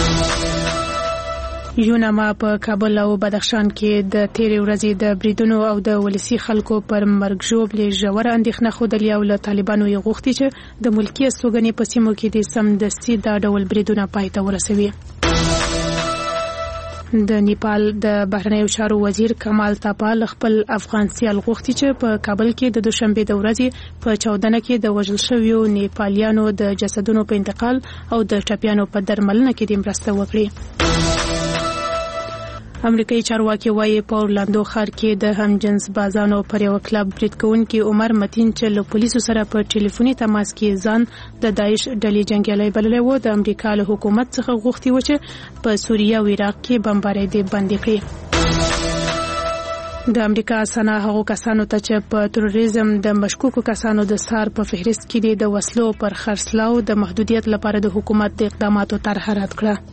یوناما په کابل او بدخشان کې د تیرې ورځې د بریدونو او د ولسي خلکو پر مرګ ژوبلې ژوره اندېښنه ښودلې او له طالبانو یې غوښتي چې د ملکي استوګنې په سیمو کې د سمدستي دا ډول بریدونه پای ته ورسوي. د نیپال د بهرنیو چارو وزیر کمال تاپال خپل افغان سیال غوښتي چې په کابل کې د دوشنبه د ورځې په چودنه کې د وژل شویو نیپالیانو د جسدونو په انتقال او د ټپیانو په درملنه کې د مرسته وکړي. امریکایي چارواکي وايي په اورلاندو ښار کې د همجنس بازانو پر یو کلب برید کوونکي عمر متین چې له پولیسو سره په ټلیفوني تماس کې ځان د داعش ډلې جنګیالی بللی و، د امریکا له حکومت څخه غوښتي و چې په سوریه او عراق کې بمبارۍ دې بندې کړي. د امریکا سنا هغو کسانو ته چې په تروریزم د مشکوکو کسانو د سار په فهرست کې د وسلو پر خرڅلاو د محدودیت لپاره د حکومت د اقداماتو طرح رد کړه.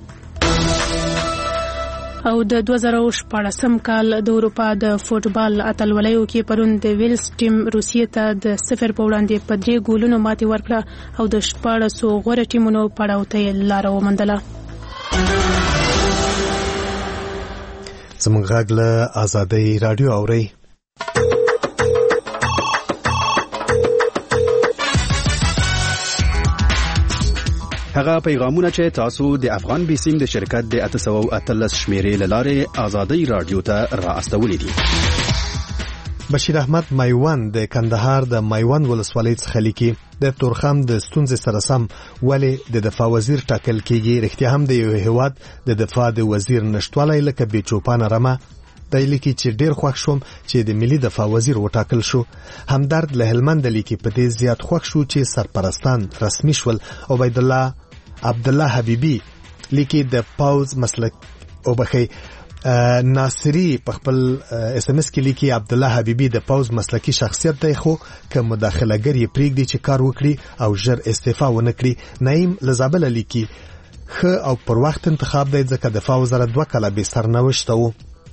او د دوه زره شپاړسم کال د اروپا د فوټبال اتلولیو کې پرون د ویلز ټیم روسیې ته د صفر په وړاندې په درې ګولونو ماتې ورکړه او د شپاړسو غوره ټیمونو پړاو ته یې لاره وموندله. زموږ غږ له آزادۍ راډیو اورئ. هغه پیغامونه چې تاسو د افغان بیسیم د شرکت د اته سوه اتلس شمیرې له لارې آزادۍ راډیو ته را استولې دي. بشیر احمد مایوان د کندهار د مایوان ولسوالۍ څخه لیکي د تورخم د ستونزې سره سم ولې د دفاع وزیر ټاکل کیږي. رښتیا هم د یو هیواد د دفاع د وزیر نشټوالی لکه بې چوپانه رمه دی. لیکي چې ډیر خوښ شوم چې د ملي دفاع وزیر وټاکل شو. همدرد له هلمند لیکي په دې زیات خوښ شو چې سرپرستان رسمي شول. عبید الله عبدالله حبیبی لیکي د پاوز مسلک او بخي ناصری په خپل اس ام اس کې لیکي عبدالله حبیبی د پاوز مسلکی شخصیت دی، خو که مداخله ګر پریږدي چې کار وکړي او ژر استعفا ونه کړي. نعیم لزابل لیکي ښه او پر وخت انتخاب دی ځکه دفاع وزارت دوه کاله به سرنوشت وو.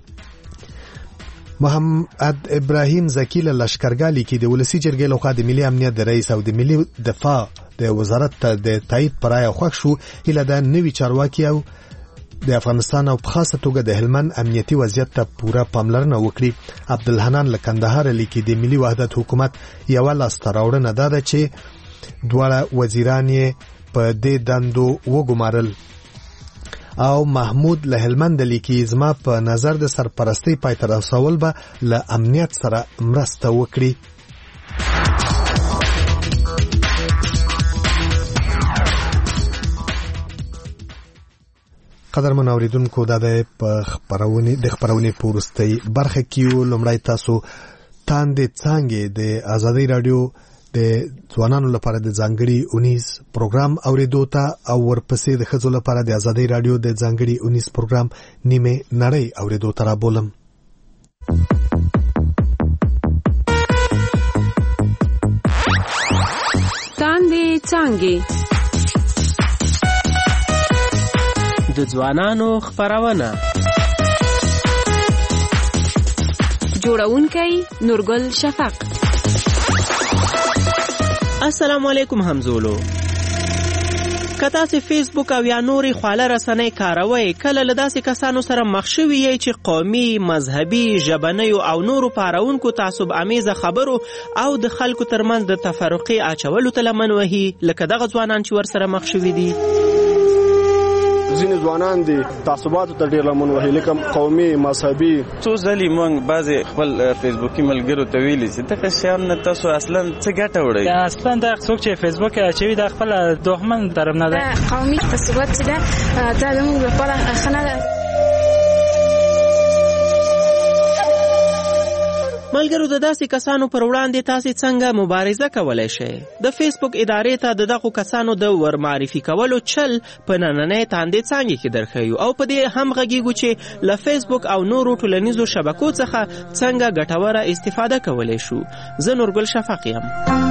محمد ابراهیم زکی له لشکرګاه لیکي د ولسی جرګې لخوا د ملي امنیت د رئیس او د ملي دفاع د وزارت ته د تایید پرای خوښ شو. هله د نوي چارواکي او د افغانستان او په خاصه توګه د هلمند امنیتي وضعیت ته پوره پاملرنه وکړي. عبدالحنان له کندهار لیکي د ملي وحدت حکومت یو لاسته راوړنه ده چې دواړه وزیران یې په دې دندو وګمارل. او محمود له هلمند لیکي زما په نظر د سرپرستی پای ته رسول به له امنیت سره مرسته وکړي. قدرمن اوریدونکو دا د خبرونه د خبرونه پورستي برخه کیو لمړی تاسو تاندې څنګه د آزادۍ رادیو د ځوانانو لپاره د ځانګړي اونیز پروګرام اوریدو ته او ورپسې د ښځو لپاره د ازادۍ رادیو د ځانګړي اونیز پروګرام نیمه نړۍ اوریدو ته رابولم. تاندې څانګې د ځوانانو خبرونه جوړونکی نورګل شفق. السلام علیکم همزولو. که تاسې فیسبوک او یا نورې خواله رسنۍ کاروئ، کله له داسې کسانو سره مخ شوي یئ چې قومي، مذهبي، ژبنیو او نورو پاروونکو تعصب امیزه خبرو او د خلکو ترمنځ د تفرقې اچولو ته لمن وهي، لکه دغه ځوانان چې ورسره مخ شوي دي. ځینې ځوانان دي تعصباتو ته ډېر لمن وهي، لکه قومي، مذهبي. څو ځلې موږ بعضې خپل فیسبوکي ملګرو ته ویلي چې دغه شیان نه تاسو اصلا څه ګټه وړئ؟ اصلا دا څوک چې فیسبوک یې اچوي دا خپله دښمن طرف نه ده. قومي تعصبات چې ده دا زموږ لپاره ښه نه ده. ملګرو، د داسې کسانو پر وړاندې تاسې څنګه مبارزه کولی شئ؟ د فیسبوک ادارې ته د دغو کسانو د ورمعرفي کولو چل په نننۍ تاندې څانګې کې درښیو او په دې هم غږیږو چې له فیسبوک او نورو ټولنیزو شبکو څخه څنګه ګټوره استفاده کولی شو. زه نورګل شفق یم.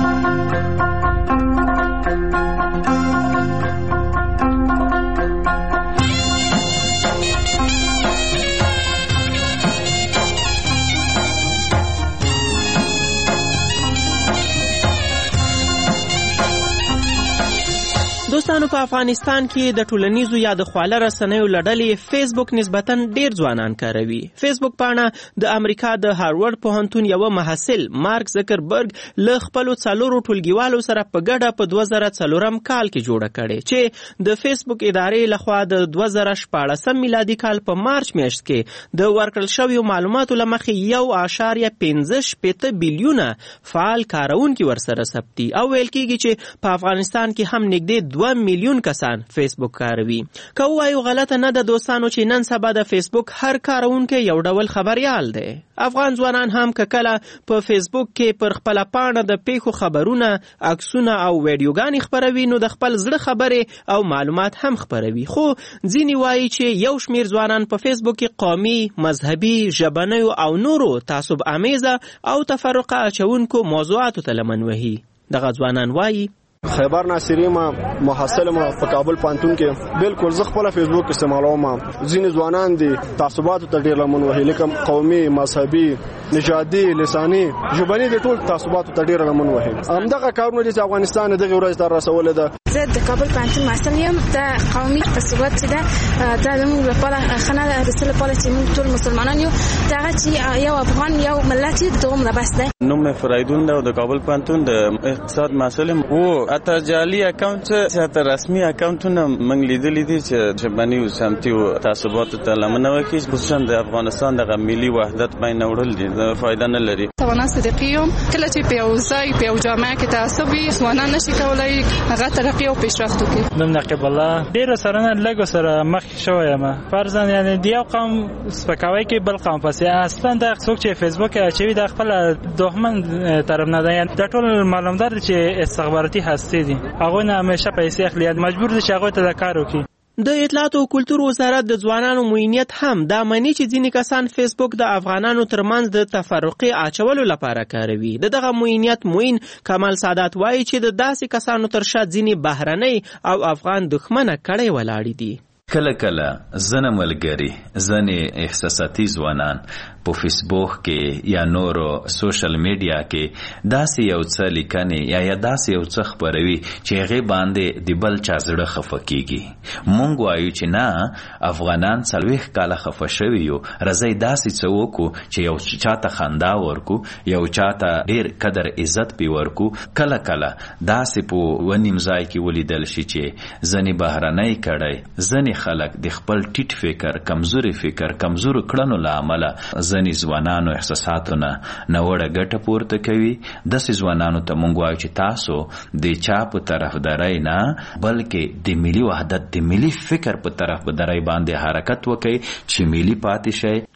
دوستانو، په افغانستان کې د ټولنیزو یا د خواله رسنیو له ډلې فیسبوک نسبتاً ډېر ځوانان کاروي. فیسبوک پاڼه د امریکا د هاروارډ پوهنتون یوه محصل مارک زکربرګ له خپلو څلورو ټولګیوالو سره په ګډه په دوه زره څلورم کال کې جوړه کړې، چې د فیسبوک ادارې لخوا د دوه زره شپاړسم میلادي کال په مارچ میاشت کې د ورکړل شویو معلوماتو له مخې یو اعشاریه پنځه شپېته بیلیونه فعال کاروونکي ورسره ثبتي او ویل کېږي چې په افغانستان کې هم نږدې دوه میلیون کسان فیسبوک کاروي. که ووایو غلطه نه ده دوستانو چې نن سبا د فیسبوک هر کاروونکی یو ډول خبریال دی. افغان ځوانان هم که کله په فیسبوک کې پر خپله پاڼه د پیښو خبرونه، عکسونه او ویډیوګانې خپروي، نو د خپل زړه خبرې او معلومات هم خپروي. خو ځینې وایي چې یو شمیر ځوانان په فیسبوک کې قومي، مذهبي، ژبنیو او نورو تعصب امیزه او تفرقه اچونکو موضوعاتو ته لمن وهي. دغه ځوانان وایي خیبر ناصری ما محصل ما په کابل پانتون کې بالکل زه خپل فیسبوک استعمالوم. ځینې ځوانان دي تعصباتو ته ډېر لمن وهي، لکه قومي، مذهبي، نژادي، لساني، ژبني، د ټول تعصباتو ته ډېر لمن وهي. همدغه کارونه چې افغانستان دغه ورځ ته رسولې ده. زه د کابل پانتون محصل یم. دا قومي تعصبات چې ده دا زموږ لپاره ښه نه ده. د څه لپاره چې موږ ټول مسلمانان یو، دغه چې یو افغان یو ملت یو، دغه بس ده. نوم مې فرایدون ده او د کابل پانتون د اقتصاد محصل یم. او اته جعلي اکاونټ چې اته رسمي اکاونټونه موږ لیدلې دي چې ژبني او سمتي او تعصباتو ته لمن وکړي، خصوصا د افغانستان د ملي وحدت بین وړل دي فائدہ نه لري. سوانا صدیقی یم. کله چې په یو ځای په یو جامعه کې تعصب وي، ځوانان نشي کولای هغه ترقی او پیشرفت وکړي. نوم نقیب الله. ډېر سره نه لږ سره مخ شوی یم. فرضاً یعنی د یو قوم سپکاوی کې بل قوم پسې اصلا د څوک چې فیسبوک اچوي د خپل دښمن طرف نه ده. یعنی د ټول معلومدار چې استخباراتي هستی دي، هغه نه همیشه پیسې اخلي، مجبور دي چې هغه ته د کار وکړي. د اطلاعات او کلتور وزارت د ځوانانو معینیت هم دا مني چې ځینې کسان فیسبوک د افغانانو ترمنځ د تفرقې اچولو لپاره کاروي. د دغه معینیت معین کمال سادات وایي چې د داسې کسانو تر شا ځینې بهرنۍ او افغان دښمنه کړۍ ولاړې دي. کله کله ځنه ملګري، ځنې احساساتي ځوانان په فیسبوک کې یا نورو سوشل میډیا کې داسې یو څه لیکنې یا یا داسې یو څه خپروي چې هغې باندې د بل چا زړه خفه کېږي. مونږ وایو چې نه، افغانان څلوېښت کاله خفه شوي یو، راځئ داسې څه وکړو چې یو چاته خندا ورکو، یو چاته ډېر قدر عزت پې ورکو. کله کله داسې په ونیم ځای کې ولیدل شي چې ځینې بهرنۍ کړی، ځینې خلک د خپل ټیټ فکر، کمزوري فکر، کمزورو کړنو له امله ځینې ځوانانو احساساتو نه ناوړه ګټه پورته کوي. داسې ځوانانو ته مونږ وایو چې تاسو د چا په طرفدارۍ نه بلکې د ملي وحدت، د ملي فکر په طرفدارۍ باندې حرکت وکړئ چې ملي پاتې شئ.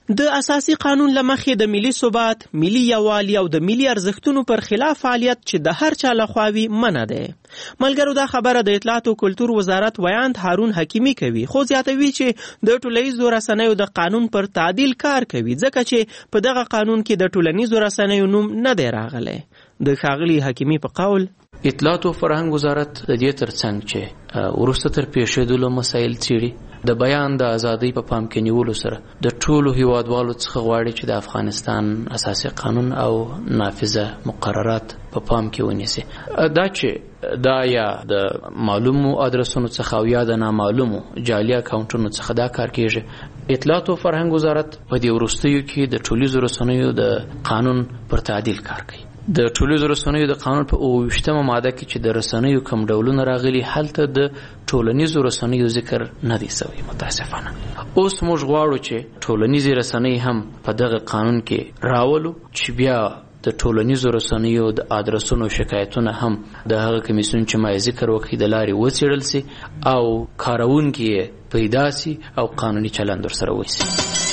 د اساسي قانون لمخې د ملي ثبات، ملي یووالي او د ملي ارزښتونو پر خلاف فعالیت چې د هر چا لخوا وي منع دی. ملګرو دا خبره د اطلاعات او کلتور وزارت ویاند هارون حکیمی کوي، خو زیاتوي چې د ټولنیزو رسنیو د قانون پر تعدیل کار کوي ځکه چې په دغه قانون کې د ټولنیزو رسنیو نوم نه دی راغلی. د ښاغلي حکیمی په قول اطلاعات او فرهنګ وزارت د دې ترڅنګ چې وروسته تر پیښېدلو مسایل څیړي، د بیان د ازادۍ په پام کې نیولو سره د ټولو هیوادوالو څخه غواړي چې د افغانستان اساسي قانون او نافذه مقررات په پام کې ونیسي. دا چې دا یا د معلومو ادرسونو څخه او یا د نامعلومو جعلي اکاونټونو څخه دا کار کیږي. اطلاعات او فرهنګ وزارت په دې وروستیو کې د ټولنیزو رسنیو د قانون پر تعدیل کار کوي. د ټولنیزو رسنیو د قانون په اووه ویشتمه ماده کې چې د رسنیو کوم ډولونه راغلي هلته د ټولنیزو رسنیو ذکر نه دی شوی متاسفانه. اوس موږ غواړو چې ټولنیزې رسنۍ هم په دغه قانون کې راولو چې بیا د ټولنیزو رسنیو د ادرسونو شکایتونه هم د هغه کمیسیون چې ما ذکر وکړي د لارې وڅېړل سي او کاروونکي یې پیدا سي او قانوني چلند ورسره وشي.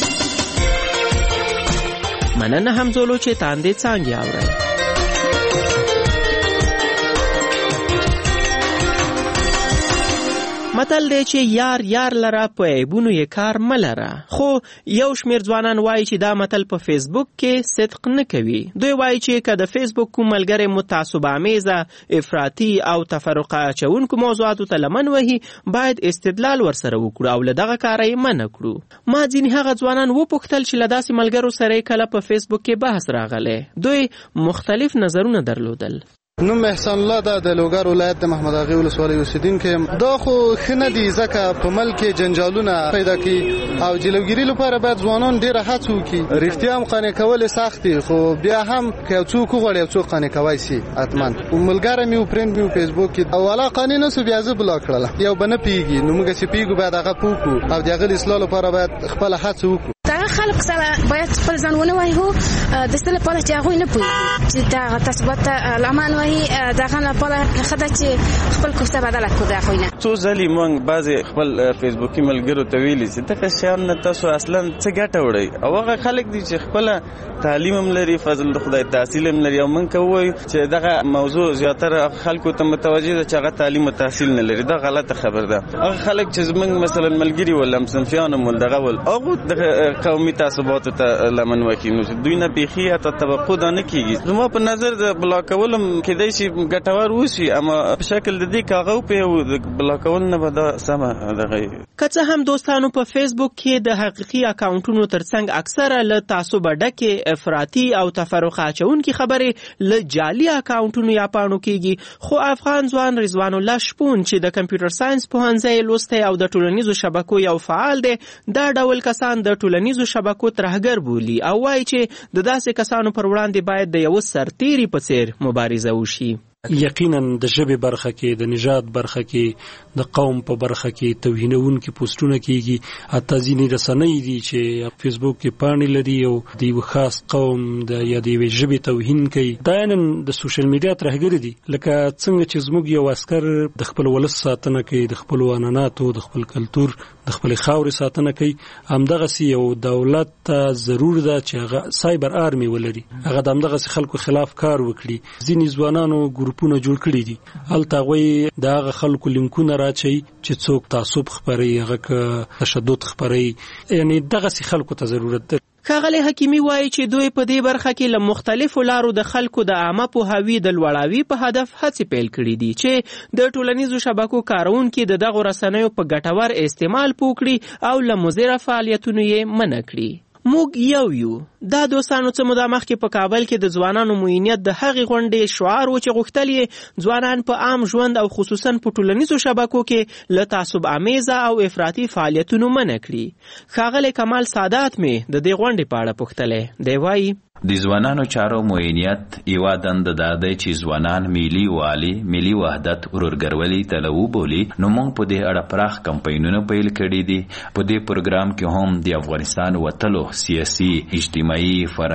مننه همزولو چې تاندې څانګې اورئ. متل دی چې یار یار لره په عیبونو یې کار مه لره، خو یو شمېر ځوانان وایي چې دا متل په فیسبوک کې صدق نه کوي. دوی وایي چې که د فیسبوک کوم ملګری مو تعصب آمیزه، افراطي او تفرقه اچونکو موضوعاتو ته لمن وهي باید استدلال ورسره وکړو او له دغه کاره یې منع کړو. ما ځینې هغه ځوانان وپوښتل چې له داسې ملګرو سره یې کله په فیسبوک کې بحث راغلی. دوی مختلف نظرونه درلودل. نوم احسان الله دا د لوګر ولایت د محمد اغا ولسوالۍ اوسیدونکی یم. دا خو ښه نه دي ځکه په ملک کې جنجالونه پیدا کړي او جلوګیري لپاره باید ځوانان ډېره هڅه وکړي. رښتیا هم قانع کول سخت دي، خو بیا هم که یو څوک وغواړي یو څوک قانع کوی سي حتما. ملګری مې و فرینډ مې و فیسبوک کې او والا قانع نه سو بیا زه بلاک کړله. یو به نه پوهېږي نو موږ چې پوهېږو باید هغه پوه کړو او د هغه د اصلاح لپاره باید خپله هڅه وکړو. دغه خلک سره باید خپل ځان ونه وایي، هو د څه لپاره چې هغوی نه پوهېږي چې دغه تعصبات ته لمن وهي. دغه لپاره ښه ده چې خپل کوڅه بدله کړو د هغوی نه. څو ځلې موږ بعضې خپل فیسبوکي ملګرو ته ویلي چې دغه شیان نه تاسو اصلا څه ګټه وړئ، او هغه خلک دي چې خپله تعلیم هم لري، فضل د خدای تحصیل هم لري، او موږ که ووایو چې دغه موضوع زیاتره خلکو ته متوجه ده چې هغه تعلیم او تحصیل نه لري، دا غلطه خبر ده. هغه خلک چې زموږ مثلا ملګري ول همصنفیان هم ول دغه ول هغو دغه قومي تعصباتو ته لمن وکړي، نو دوی نه بیخي حتی توقع دا نه کېږي. زما په نظر د بلاکول هم کېدای شي ګټور وشي، اما په شکل د دې کاغه په د بلاکول نه به دا سمه دغه. که څه هم دوستانو په فیسبوک کې د حقیقي اکاونټونو ترڅنګ اکثره له تعصب ډکې افراطي او تفرقه اچونکي خبرې له جعلي اکاونټونو یا پاڼو کېږي، خو افغان ځوان رضوان الله شپون چې د کمپیوټر ساينس پوهنځی لوستی او د ټولنیزو شبکو یو فعال دی، دا ډول کسان د ټولنیزو شبکو ترهګر بولي او وایي چې د داسې کسانو پر وړاندې باید د یو سرتیري په څیر مبارزه وشي. یقینا د ژبې برخه کې، د نژاد برخه کې، د قوم په برخه کې توهینونکي پوسټونه کیږي. حتی ځینې رسنۍ دي چې فیسبوک کې پاڼې لري او د یو خاص قوم د یا د یوې ژبې توهین کوي. دا نن د سوشل میډیا ترهګري دي، لکه څنګه چې زموږ یو عسکر د خپل ولس ساتنه کوي، د خپل عنعناتو، د خپل کلتور، د خپل خاورې ساتنه کوي. همدغسې یو دولت ته ضرور ده چې هغه سایبر آرمي ولري، هغه د همدغسې خلکو خلاف کار وکړي. ځینې ځوانانو ګروپونه جوړ کړي دي، هلته هغوی د هغه خلکو لینکونه راچوي چې څوک تعصب خپروي، هغه که تشدد خپروي، یعنی دغسې خلکو ته ضرورت ده. ښاغلی حکیمي وایي چې دوی په دې برخه کې له مختلفو لارو د خلکو د عامه پوهاوي د لوړاوي په هدف هڅې پیل کړي دي چې د ټولنیزو شبکو کارونکي د دغو رسنیو په ګټور استعمال پوه کړي او له مضره فعالیتونو یې منع کړي. موږ یو یو. دا دوستانو څه موده مخکې په کابل کې د ځوانانو معینیت د هغې غونډې شعار و چې غوښتل یې ځوانان په عام ژوند او خصوصا په ټولنیزو شبکو کې له تعصب آمیزه او افراطي فعالیتونو منع کړي. ښاغلی کمال سادات مې د دې غونډې په اړه پوښتلی. دی وایي د ځوانانو چارو معینیت یوه دنده دا دی چې ځوانان ملي والي ملي وحدت ورورګرولي ته وبولي. نو موږ په دې اړه پراخ کمپاینونه پیل کړي دي. په دې پروګرام کې هم د افغانستان وتلو سیاسي اجتماعي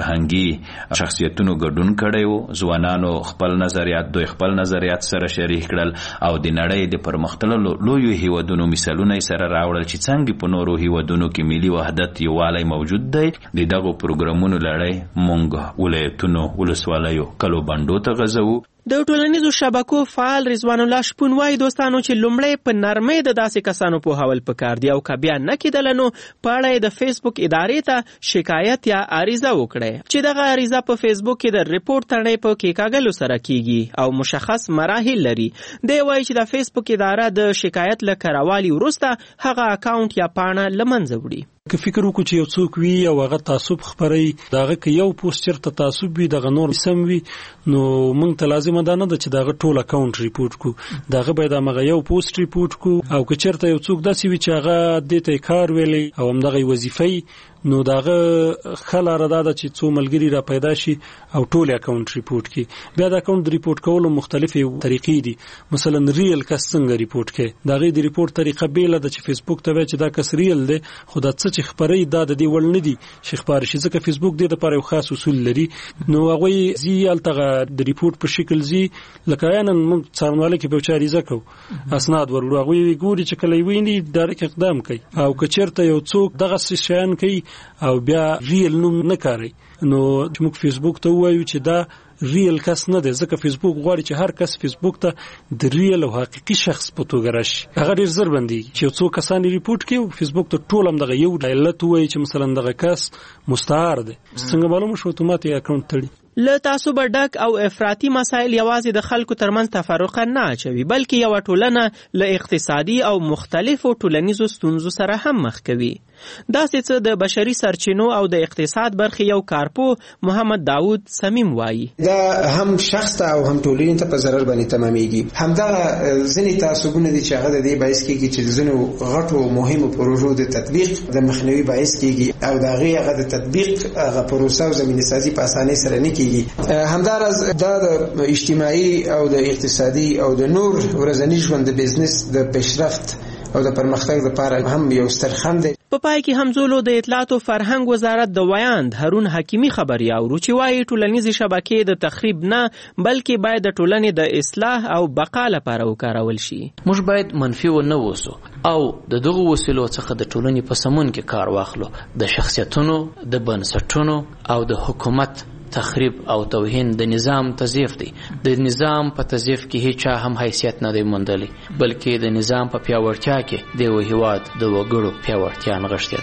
فرهنګي شخصیتونو ګډون کړی وو. ځوانانو خپل نظریات دوی خپل نظریات سره شریک کړل او د نړۍ د پرمختللو لویو هیوادونو مثالونه سره راوړل چې څنګه په نورو هیوادونو کې ملي وحدت یووالی موجود دی. د دغو پروګرامونو لړۍ موږ ولایتونو ولسوالیو کلو بندو ته غځو. د ټولنیزو شبکو فعال رضوان الله شپون وايي دوستانو چې لومړی په نرمۍ د داسې کسانو پوهول پکار دی او که بیا نه کېدله نو په اړه یې د فیسبوک ادارې ته شکایت یا عریضه وکړئ چې دغه عریضه په فیسبوک کې د ریپورټ تڼۍ په کېکاږلو سره کیږي او مشخص مراحل لري. دی وايي چې د فیسبوک اداره د شکایت له کراوالي وروسته هغه اکاونټ یا پاڼه له منځه وړي. که فکر وکړو چې یو څوک وي او هغه تعصب خپروي، دغه که یو پوسټ چېرته تعصب وي دغه نور سم وي، نو موږ ته لازمه دا نه ده چې دغه ټول اکاونټ ریپورټ کړو. دغه باید همغه یو پوسټ ریپورټ کړو. او که چېرته یو څوک داسې وي چې هغه دې ته کار ویلی او همدغه وظیفه، نو داغه ښه لاره دا ده چې څو ملګري را پیدا شي او ټول اکاونټ ریپورټ کړي. بیا د اکاونټ د ریپورټ کولو مختلفې طریقې دي. مثلا ریل کس څنګه ریپورټ کوي، د هغې د ریپورټ طریقه بیله ده چې فیسبوک ته وایي چې دا کس ریل دی، خو دا څه چې خپروي دا د دې وړ نه دي چې خپاره شي، ځکه فیسبوک دې دپاره یو خاص اصول لري. نو هغوی ځي هلته د ریپورټ په شکل ځي، لکه عینا موږ څارنوالۍ کې په یو چا عریضه کوو، اسناد ور وړو، هغوی ګوري چې کله یې ویني ډایرکټ اقدام کوي. او که چېرته یو څوک دغسې شیان کوي او بیا ریل نوم نه کاروي، نو چې موږ فیسبوک ته ووایو چې دا ریل کس نه دی، ځکه فیسبوک غواړي چې هر کس فیسبوک ته د ریل او حقیقي شخص په توګه راشي. هغه ډېر زر بندېږي چې یو څو کسان یې ریپورټ کړي، فیسبوک ته ټول هم دغه یو علت ووایي چې مثلا دغه کس مستعار دی. څنګه معلومه شو اتومات یې اکاونټ تړي. له تعصب ډک او افراطي مسایل یوازې د خلکو ترمنځ تفرقه نه اچوي، بلکې یوه ټولنه له اقتصادي او مختلفو ټولنیزو ستونزو سره هم مخ کوي. داسې څه د بشري سرچینو او د اقتصاد برخې یو کارپو محمد داود سمیم وایي. دا هم شخص ته او هم ټولنې ته په ضرر باندې تمامیږي. همدغه ځینې تعصبونه دي چې هغه د دې باعث کېږي چې د ځینو غټو مهمو پروژو د تطبیق د مخنیوي باعث کېږي او د هغې هغه د تطبیق هغه پروسه او زمینه سازي په اسانۍ سره نه کېږي. همداراز دا د اجتماعي او د اقتصادي او د نور ورځني ژوند د بزنس د پیشرفت او د پرمختګ لپاره هم یو ستر خنډ دی. په پای کې همزولو د اطلاعات او فرهنګ وزارت د ویاند هارون حکیمي خبري اورو چې وايي ټولنیزې شبکې د تخریب نه بلکې باید د ټولنې د اصلاح او بقا لپاره وکارول شي. موږ باید منفي ونه اوسو او د دغو وسیلو څخه د ټولنې په سمون کې کار واخلو. د شخصیتونو، د بنسټونو او د حکومت تخریب او توهین د نظام تضعیف دی. د نظام په تضعیف کې هیچا هم حیثیت نه دی موندلی، بلکې د نظام په پیاوړتیا کې د یو هیواد د وګړو پیاوړتیا نغښتې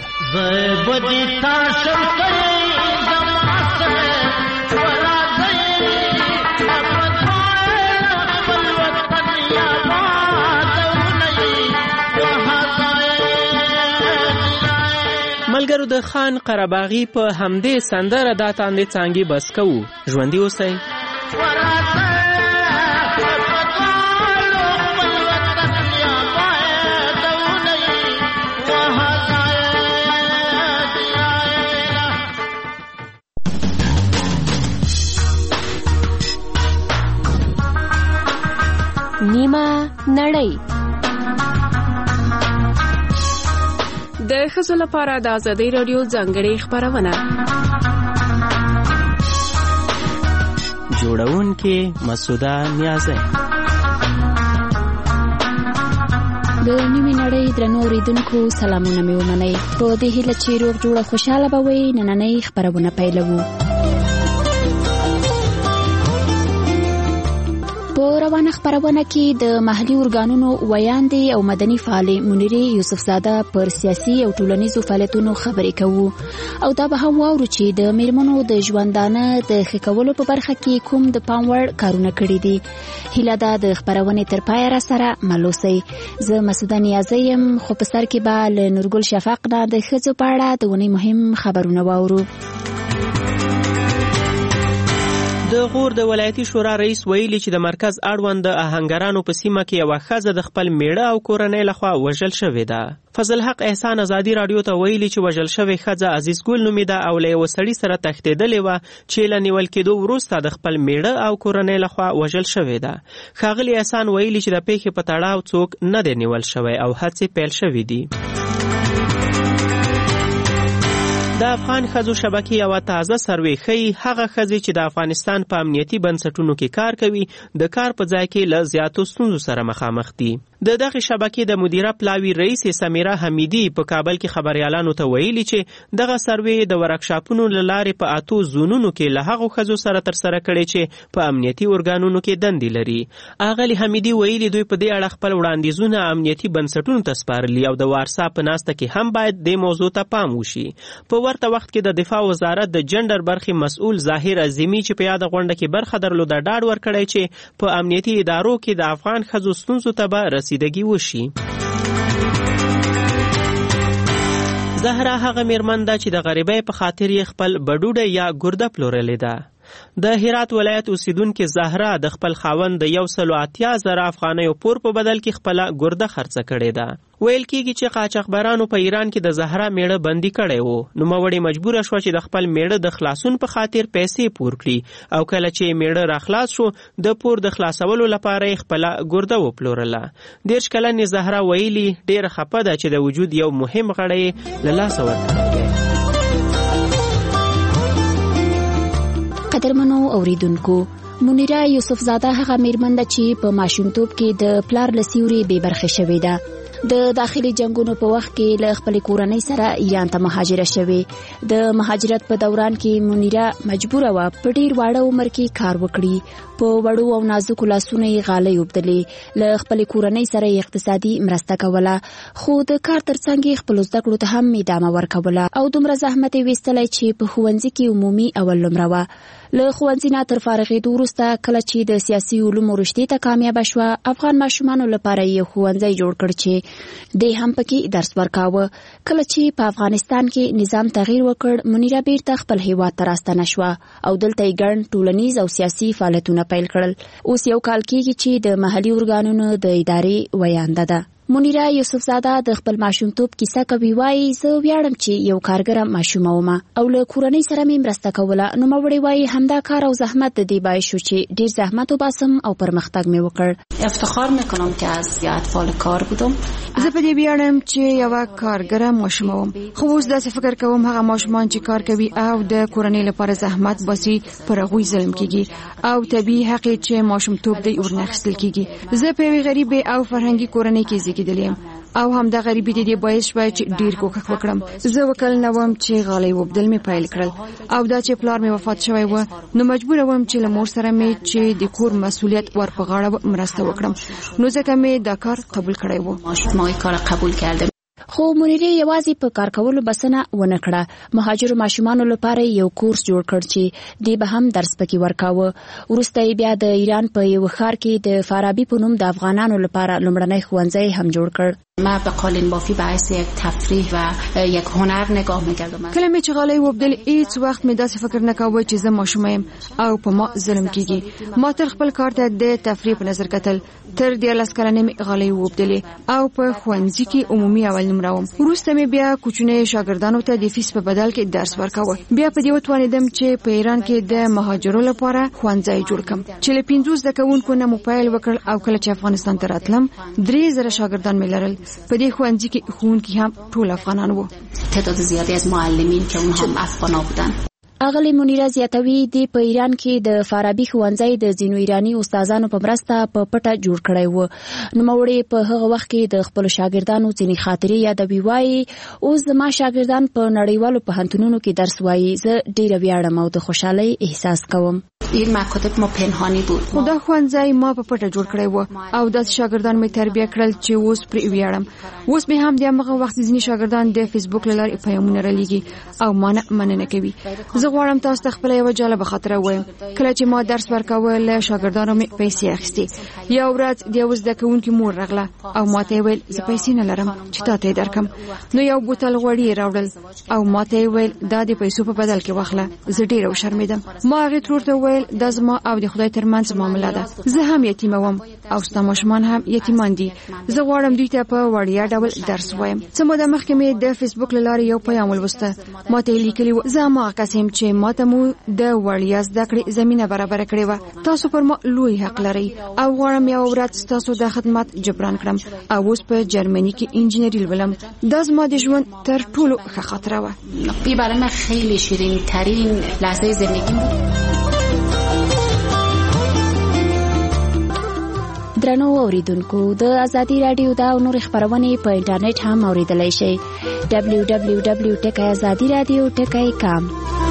ملګرو د خان قرباغي په همدې سندره دا تاندې څانګې بس کوو. ژوندي اوسئ. نیمه نړۍ د ښځو لپاره د ازادۍ راډیو ځانګړې خپرونه. جوړونکې مسعوده نیازی. د نیمه نړۍ درنو اوریدونکو سلامونه مې ومنئ. په دې هیله چې روغ جوړ خوشاله به وئ، نننۍ خپرونه پیلوو. په روانه خپرونه کې د محلي ارګانونو ویاندې او مدني فعالې منیرې یوسفزاده پر سیاسي او ټولنیزو فعالیتونو خبرې کوو او دا به هم واورو چې د میرمنو د ژوندانه د ښه کولو په برخه کې کوم د پام وړ کارونه کړي دي. هیله ده د خپرونې تر پایه را سره مل اوسئ. زه مسعوده نیازی یم، خو په سر کې به له نورګل شفق نه د ښځو په اړه د اونۍ مهم خبرونه واورو. د غور د ولایتي شورا رئیس ویلي چې د مرکز اړوند د آهنګرانو په سیمه کې یوه ښځه د خپل میړه او کورنۍ لخوا وژل شوې ده. فضل حق احسان ازادي راډیو ته ویلي چې وژل شوې ښځه عزیز ګل نومیده او له یوه سړي سره تښتېدلې وه چې له نیول کېدو وروسته د خپل میړه او کورنۍ لخوا وژل شوې ده. ښاغلي احسان ویلي چې د پیښې په تړاو څوک نه دی نیول شوی او هڅې پیل شوې دي. د افغان ښځو شبکې یوه تازه سروې ښیي هغه ښځې چې د افغانستان په امنیتي بنسټونو کې کار کوي د کار په ځای کې له زیاتو ستونزو سره مخامخ دي. د دغې شبکې د مدیره پلاوي رئیس سمیره حمیدي په کابل کې خبریالانو ته ویلي چې دغه سروې د ورکشاپونو له لارې په اتو زونونو کې له هغو ښځو سره ترسره کړې چې په امنیتي ارګانونو کې دندې لري. اغلې حمیدي ویلي دوی په دې اړه خپل وړاندیزونه امنیتي بنسټونو ته سپارلي او د وارسا په ناسته کې هم باید دې موضوع ته پام وشي. په ورته وخت کې د دفاع وزارت د جنډر برخې مسؤل ظاهر عظیمی چې په یاده غونډه کې برخه درلوده ډاډ ورکړی چې په امنیتي ادارو کې د افغان ښځو ستونزو ته به رسیدګي وشي. زهرا هغه میرمن ده چې د غریبۍ په خاطر یې خپل بډوډه یا ګرده پلورلې ده. د هرات ولایت اوسیدونکې زهرا د خپل خاوند د یو سلو اتیا زره افغانیو پور په بدل کې خپله ګرده خرڅه کړې ده. ویل کېږي چې قاچاقبرانو په ایران کې د زهرا میړه بندي کړی و. نوموړې مجبوره شوه چې د خپل میړه د خلاصون په خاطر پیسې پور کړي او کله چې میړه راخلاص شو د پور د خلاصولو لپاره یې خپله ګرده وپلورله. دېرش کلنې زهرا ویلي ډېره خفه ده چې د وجود یو مهم غړی له لاسه ورکړی دی. قدرمنو اوریدونکو، منیره یوسف زاده هغه میرمن ده چې په ماشومتوب کې د پلار له سیوري بې برخې شوې ده. د داخلي جنگونو په وخت کې له خپلې کورنۍ سره ایران ته مهاجره شوې. د مهاجرت په دوران کې منیره مجبوره وه په ډېر واړه عمر کې کار وکړي. په وړو او نازکو لاسونو یې غالۍ اوبدلې. له خپلې کورنۍ سره یې اقتصادي مرسته کوله، خو د کار ترڅنګ یې خپلو زده کړو ته هم ادامه ورکوله او دومره زحمت یې ویستلی چې په ښوونځي کې عمومي اول نمره وه. له ښوونځي نه تر فارغېدو وروسته کله چې د سیاسي علومو رشدې ته کامیابه شوه، افغان ماشومانو لپاره یې ښوونځی جوړ کړ چې دی هم پکې درس ورکاوه. کله چې په افغانستان کې نظام تغییر وکړ، منیره بیرته خپل هیواد ته راستنه شوه او دلته یې ګڼ ټولنیز او سیاسي فعالیتونه پیل کړل. اوس یو کال کېږي چې د محلي ارګانونو د ادارې ویانده ده. منیره یوسف زاده د خپل ماشومتوب کیسه کوي. وایي زه ویاړم چې یو کارګره ماشومه ومه او له کورنۍ سره مې مرسته کوله. نوموړې وایي همدا کار او زحمت د دې باعث شو چې ډېر زحمت وباسم او پرمختګ مې وکړ. افتخار میکنم که از اطفال کار بودم. زه په دې ویاړم چې یوه کارګره ماشومه وم، خو اوس داسې فکر کوم هغه ماشومان چې کار کوي او د کورنۍ لپاره زحمت باسي پر هغوی ظلم کیږي او طبیعي حق چې ماشومتوب دی ورناخیستل کیږي. زه په یوې غریبې او فرهنګي کورنۍ کې زیږېدلې یم او همدا غریبي د دې باعث شوی چې ډېر کوښښ وکړم. زه وکل نه وم چې غالۍ وبدل مې پیل کړل او دا چې پلار مې وفات شوی و، نو مجبوره وم چې له مور سره مې چې د کور مسؤلیت ور په غاړه مرسته وکړم، نو ځکه مې دا کار قبول کړی و. ما کار قبول کردم. خو منیره یوازې په کار کولو بسنه ونه کړه. مهاجرو ماشومانو لپاره یو کورس جوړ کړ چې دی به هم درس پکې ورکاوه. وروسته یې بیا د ایران په یو ښار کې د فارابي په نوم د افغانانو لپاره لومړنی ښوونځی هم جوړ کړ. ما به قالین بافی به حیث یک تفریح و یک هنر نگاه می‌کردم. کله مې چې غالۍ وبدل هیڅ وخت مې داسې فکر نه کاوه چې زه ماشوم یم او په ما ظلم کیږي. ما تر خپل کار ته د تفریح په نظر کتل. تر دیارلس کلنې مې غالۍ وبدلې او په ښوونځي کې عمومي اول نمره وم. وروسته مې بیا کوچنۍ شاګردانو ته د فیس په بدل کې درس ورکاوه. بیا په دې وتوانېدم چې په ایران کې د مهاجرو لپاره ښوونځی جوړ کړم چې له پنځوس زده کوونکو نه مو پیل وکړ او کله چې افغانستان ته راتلم درې زره شاګردان مې لرل. په دې ښوونځي کې ښوونکي هم ټول افغانان وو. تعداد زیادی از معلمین که اون هم افغانا بودن. اغلی منیره زیاتوي دی په ایران کې د فارابي ښوونځی د ځینو ایرانی استادانو په مرسته په پټه جوړ کړی و. نوموړې په هغه وخت کې د خپلو شاګردانو ځینې خاطرې یادوي. وایي اوس زما شاګردان په نړیوالو پوهنتونونو کې درس وایي. زه ډېره ویاړم او د خوشحالۍ احساس کوم. این مکاتب ما پنهانی بود. خدا ښوونځی ما په پټه جوړ کړی و او داسې شاګردان مې تربیه کړل چې اوس پرې ویاړم. اوس مې هم د همغه وخت ځینې شاګردان د فیسبوک له لارې پیغامونه رالیږي او ما نه مننه کوي. زه غواړم تاسو ته خپله یوه جالبه خاطره ووایم. کله چې ما درس ورکاوه له شاګردانو مې پیسې اخیستې. یو ورځ د یوه زده کوونکي مور راغله او ما ته یې ویل زه پیسې نه لرم چې تا ته یې درکړم. نو یو بوتل غوړي یې راوړل او ما ته یې ویل دا د پیسو په بدل کې واخله. زه ډېره وشرمېدم. ما هغې ترور ته وویل ویل د زما او د خدای ترمنځ معامله ده. زه هم یتیمه وم او ستا ماشومان هم یتیمان دي. زه غواړم دوی ته په وړیا ډول درس وایم. څه موده مخکې مې د فیسبوک له لارې یو پیغام ولوسته. ما ته لیکلي و زه هماغه کس یم چې ما ته مو د وړیا زده کړې زمینه برابره کړې وه. تاسو پر ما لوی حق لرئ او غواړم یوه ورځ ستاسو د خدمت جبران کړم او اوس په جرمني کې انجینري لولم. دا زما د ژوند تر ټولو ښه خاطره وه. این برای من خیلی شیرین ترین لحظه زندگی بود. درنو اوریدونکو د ازادي رادیو دا او نور خبرونه په انټرنیټ هم اوریدلای شئ. دبلیو دبلیو دبلیو ډاٹ ازادي رادیو ډاٹ کام.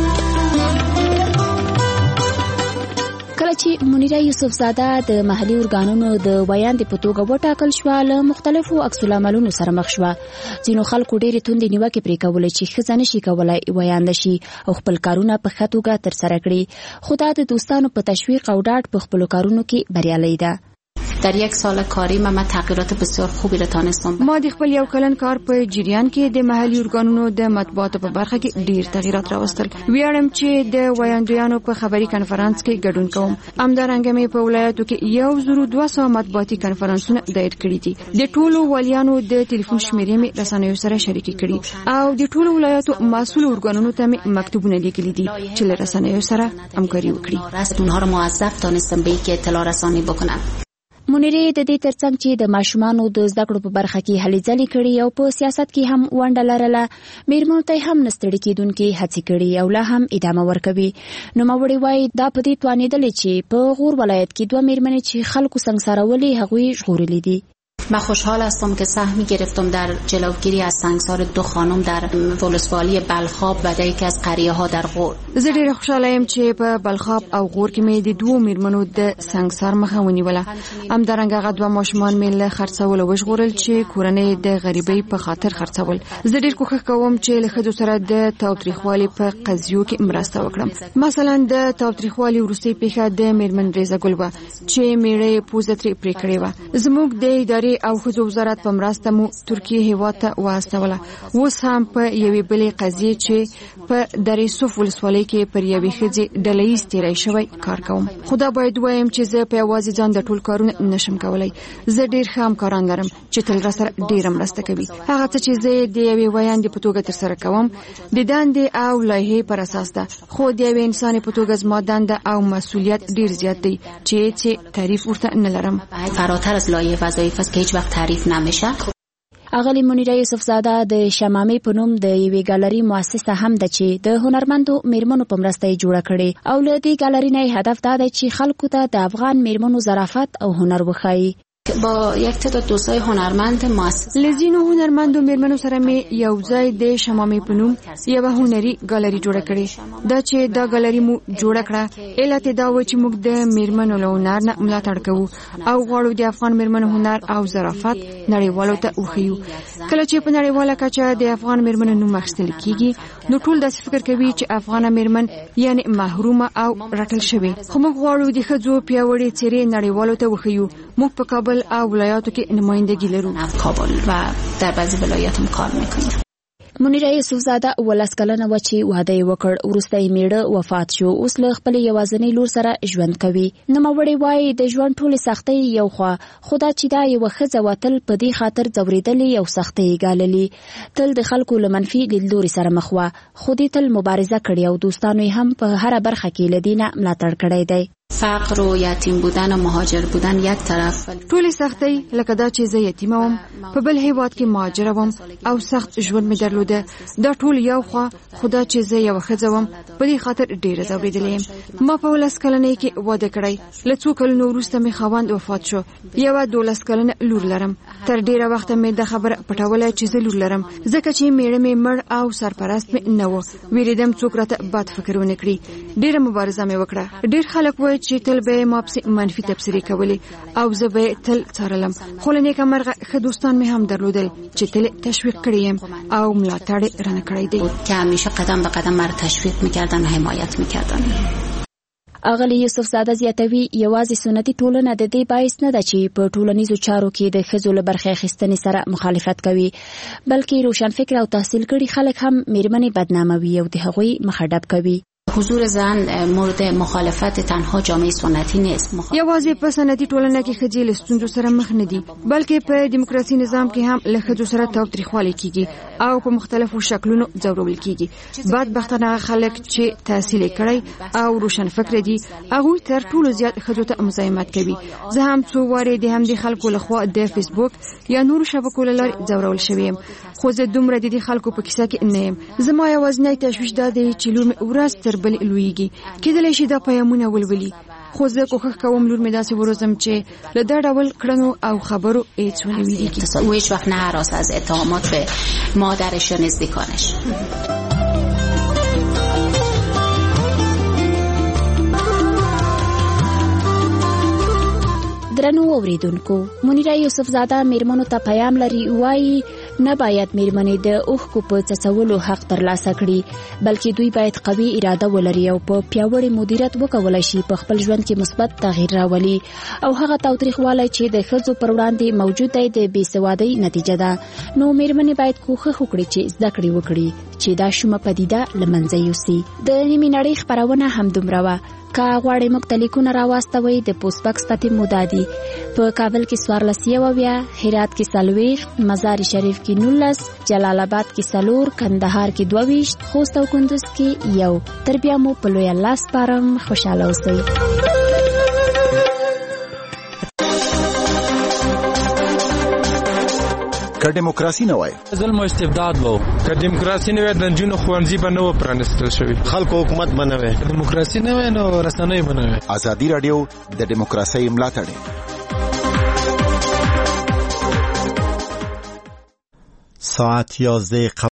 کله چې منیره یوسف زاده د محلي ارګانونو د ویاندې په توګه وټاکل شوه، له مختلفو عکس العملونو سره مخ شوه. ځینو خلکو ډېرې توندې نیوکې پرې کولې چې ښځه نشي کولی ویانده شي او خپل کارونه په ښه توګه ترسره کړي، خو دا د دوستانو په تشویق او ډاډ په خپلو کارونو کې بریالۍ ده. در یک سال کاری ما تغییرات بسیار خوبی را تانستم. ما د خپل یو کلن کار په جریان کې د محلي ارګانونو د مطبوعاتو په برخه کې ډیر تغییرات راوستل. ویاړم چې د ویاندویانو په خبري کنفرانس کې ګډون کوم. همدارنګه مې په ولایتو کې یو زرو دوه سوه مطبوعاتي کنفرانسونه دایر کړي دي. د ټولو والیانو د ټلیفون شمیرې مې رسنیو سره شریکې کړي او د ټولو ولایتو مسؤل ارګانونو ته مې مکتوبونه لیکلي دي چې له رسنیو سره همکاري وکړي. اونها رو موظف دانستم به اینکه اطلاع رسانی بکنم. منیرې د دې ترڅنګ چې د ماشومانو د زده کړو په برخه کې هلې ځلې کړي او په سیاست کې هم ونډه لرله، میرمنو ته هم نه ستړي کېدونکې هڅې کړي او لا هم ادامه ورکوي. نوموړې وایي دا په دې توانېدلې چې په غور ولایت کې دوه میرمنې چې خلکو سنګسارولې هغوی ژغورلې دي. من خوشحال هستم که سهمی گرفتم در جلوگیری از سنگسار دو خانم در ولسوالی بلخاب و در یکی از قریه ها در غور. زه ډېره خوشحاله یم چې په بلخاب او غور کې مې د دوو میرمنو د سنگسار مخه ونیوله. همدارنګه هغه دوه ماشومان مې له خرڅولو وژغورل چې کورنۍ د غریبۍ په خاطر خرڅول. زه ډېر کوښښ کوم چې له ښځو سره د تاوتریخوالي په قضیو کې مرسته وکړم. مثلا د تاوتریخوالي وروستۍ پیښه د میرمن ریزه ګل وه چې میړه یې پوزه ترې پرې کړې وه. زموږ د ادارې او ښځو وزارت په مرسته مو ترکیه هیواد ته واستوله. اوس هم په یوې بلې قضیې چې په درې صف ولسوالۍ کې پر یوې ښځې ډله ییز تیری شوی کار کوم. خو دا باید ووایم چې زه په یوازې ځان د ټول کارونه نشم کولی. زه ډېر ښه همکاران لرم چې تل راسره ډېره مرسته کوي. هغه څه چې زه د یوې ویاندې په توګه ترسره کوم د دندې او لایحې پر اساس ده، خو د یوې انسانې په توګه زما دنده او مسؤلیت ډېر زیات دی چې هیڅ تعریف ورته نه لرم. فراتر از لایحه وظایف است که هیچ وقت تعریف نمیشه. اغلی منیره یوسف زاده د شمامې په نوم د یوې ګالري مؤسسه هم ده چې د هنرمندو میرمنو په مرسته یې جوړه کړې او له دې ګالري نه هدف دا دی چې خلکو ته د افغان میرمنو ظرافت او هنر وښایي. با یک تعداد دوستای هنرمند مؤسسه لزینو هنرمندو میرمنو سره مې یو ځای د شمامې په نوم یوه هنري ګالري جوړه کړې. دا چې دا ګالري مو جوړه کړه علت دا و چې موږ د میرمنو له هنر نه ملاتړ کوو او غواړو د افغان میرمنو هنر او ظرافت نړیوالو ته وښیو. کله چې په نړیواله کچه د افغان میرمنو نوم اخیستل کیږي نو ټول داسې فکر کوي چې افغانه میرمن یعنی محرومه او رټل شوې، خو موږ غواړو د ښځو پیاوړې څېرې نړیوالو ته وښیو. موږ په کابل او ولایاتو کې نمایندګي لرو. کابل و در بعضی ولایات هم کار میکنیم. منیره یوسف زاده ولس کلنه و چې واده یې وکړ، وروسته یې میړه وفات شو، اوس له خپلې یوازنۍ لور سره ژوند کوي. نوموړې وایي د ژوند ټولې سختۍ یو خوا، خو دا چې دا یوه ښځه وه تل په دې خاطر ځورېدلې او سختۍ یې ګاللې. تل د خلکو له منفي لیدلوري سره مخ وه، خو دې تل مبارزه کړې او دوستانو یې هم په هره برخه کې له دې نه ملاتړ کړی دی. فقر و یتیم بودن و مهاجر بودن یک طرف، ټولې سختۍ لکه دا چې زه یتیمه وم، په بل هیواد کې مهاجره وم او سخت ژوند مې درلوده، دا ټول یو خوا، خو دا چې زه یوه ښځه وم په دې خاطر ډېره ځورېدلې یم. ما په ولس کلنۍ کې واده کړی، له څو کلونو وروسته مې خاوند وفات شو. یوه دولس کلنه لور لرم. تر ډېره وخته مې دا خبره پټوله چې زه لور لرم، ځکه چې میړه مې مړ او سرپرست مې نه و. ویرېدم څوک راته بد فکر ونه کړي. ډېره مبارزه مې وکړه. ډېر خلک وایي چې تل به ما پسې منفي تبصرې کولې او زه به تل څارلم، خو له نیکه مرغه ښه دوستان مې هم درلودل چې تل تشویق کړی یم او ملاتړ یې رانه کړی دی. که همیشه قدم به قدم مرا تشویق میکردن و حمایت میکردن. اغلی یوسف زاده زیاتوي یوازې سنتي ټولنه د دې باعث نه ده چې په ټولنیزو چارو کې د ښځو له برخې اخیستنې سره مخالفت کوي، بلکې روشنفکر او تحصیل کړي خلک هم میرمنې بدناموي او د هغوی مخه ډب کوي. حضور زن مورد مخالفت تنها جامعه سنتی نیست. یوازې په سنتي ټولنه کې ښځې له ستونزو سره مخ نه دي، بلکې په دیموکراسي نظام کې هم له ښځو سره تاوتریخوالی کیږي او په مختلفو شکلونو ځورول کیږي. بدبختانه خلک چې تحصیل کړي او روشن فکر دي هغه تر ټولو زیات ښځو ته مزاحمت کوي. زه هم څو واره د همدې خلکو لخوا د فیسبوک یا نور شبکو له لارې ځورول شوم، خو زه دومره د دې خلکو په کیسه کې نه یم. زما یوازینی تشویش دا دی چې لور مې ورځ تر بلې لویږي، کېدلی شي دا پیغامونه ولولي، خو زه کوښښ کوم لور مې داسې وروزم چې له دا ډول کړنو او خبرو هیڅ ونه ویریږي. او هیچ وقت نه هراس از اتهامات به مادرش یا نزدیکانش. درنو اوریدونکو، منیره یوسف زاده میرمنو ته پیام لري، وایي نه باید میرمنې د اوښکو په څڅولو حق ترلاسه کړي، بلکې دوی باید قوي اراده ولري او په پیاوړي مدیریت وکولای شي په خپل ژوند کې مثبت تغییر راولي. او هغه تاوتریخوالی چې د ښځو پر وړاندې موجود دی د بېسوادۍ نتیجه ده. نو میرمنې باید کوښښ وکړي چې زده کړې وکړي چې دا شومه پدیده له منځه یوسي. د نیمې نړۍ خپرونه همدومره وه. که غواړئ موږ ته لیکونه راواستوئ د پوسټ باکس پتې مو دا دي: په کابل کې څوارلس یو اویا، هرات کې څلوېښت، مزار شریف کې نولس، جلال آباد کې څلور، کندهار کې دوه ویشت، خوست او کندوز کې یو. تر بیا مو په لوی الله سپارم. خوشحاله اوسئ. که دیموکراسي نه وای ظلم او استبداد وو، که دیموکراسي نه وای د نجونو ښوونځي به نه و پرانیستل شوي، خلکو حکومت به نه وای، که دیموکراسي نه وای نو رسنۍ به نه وای. ازادي راډیو د دیموکراسۍ ملاتړ ساعت یازده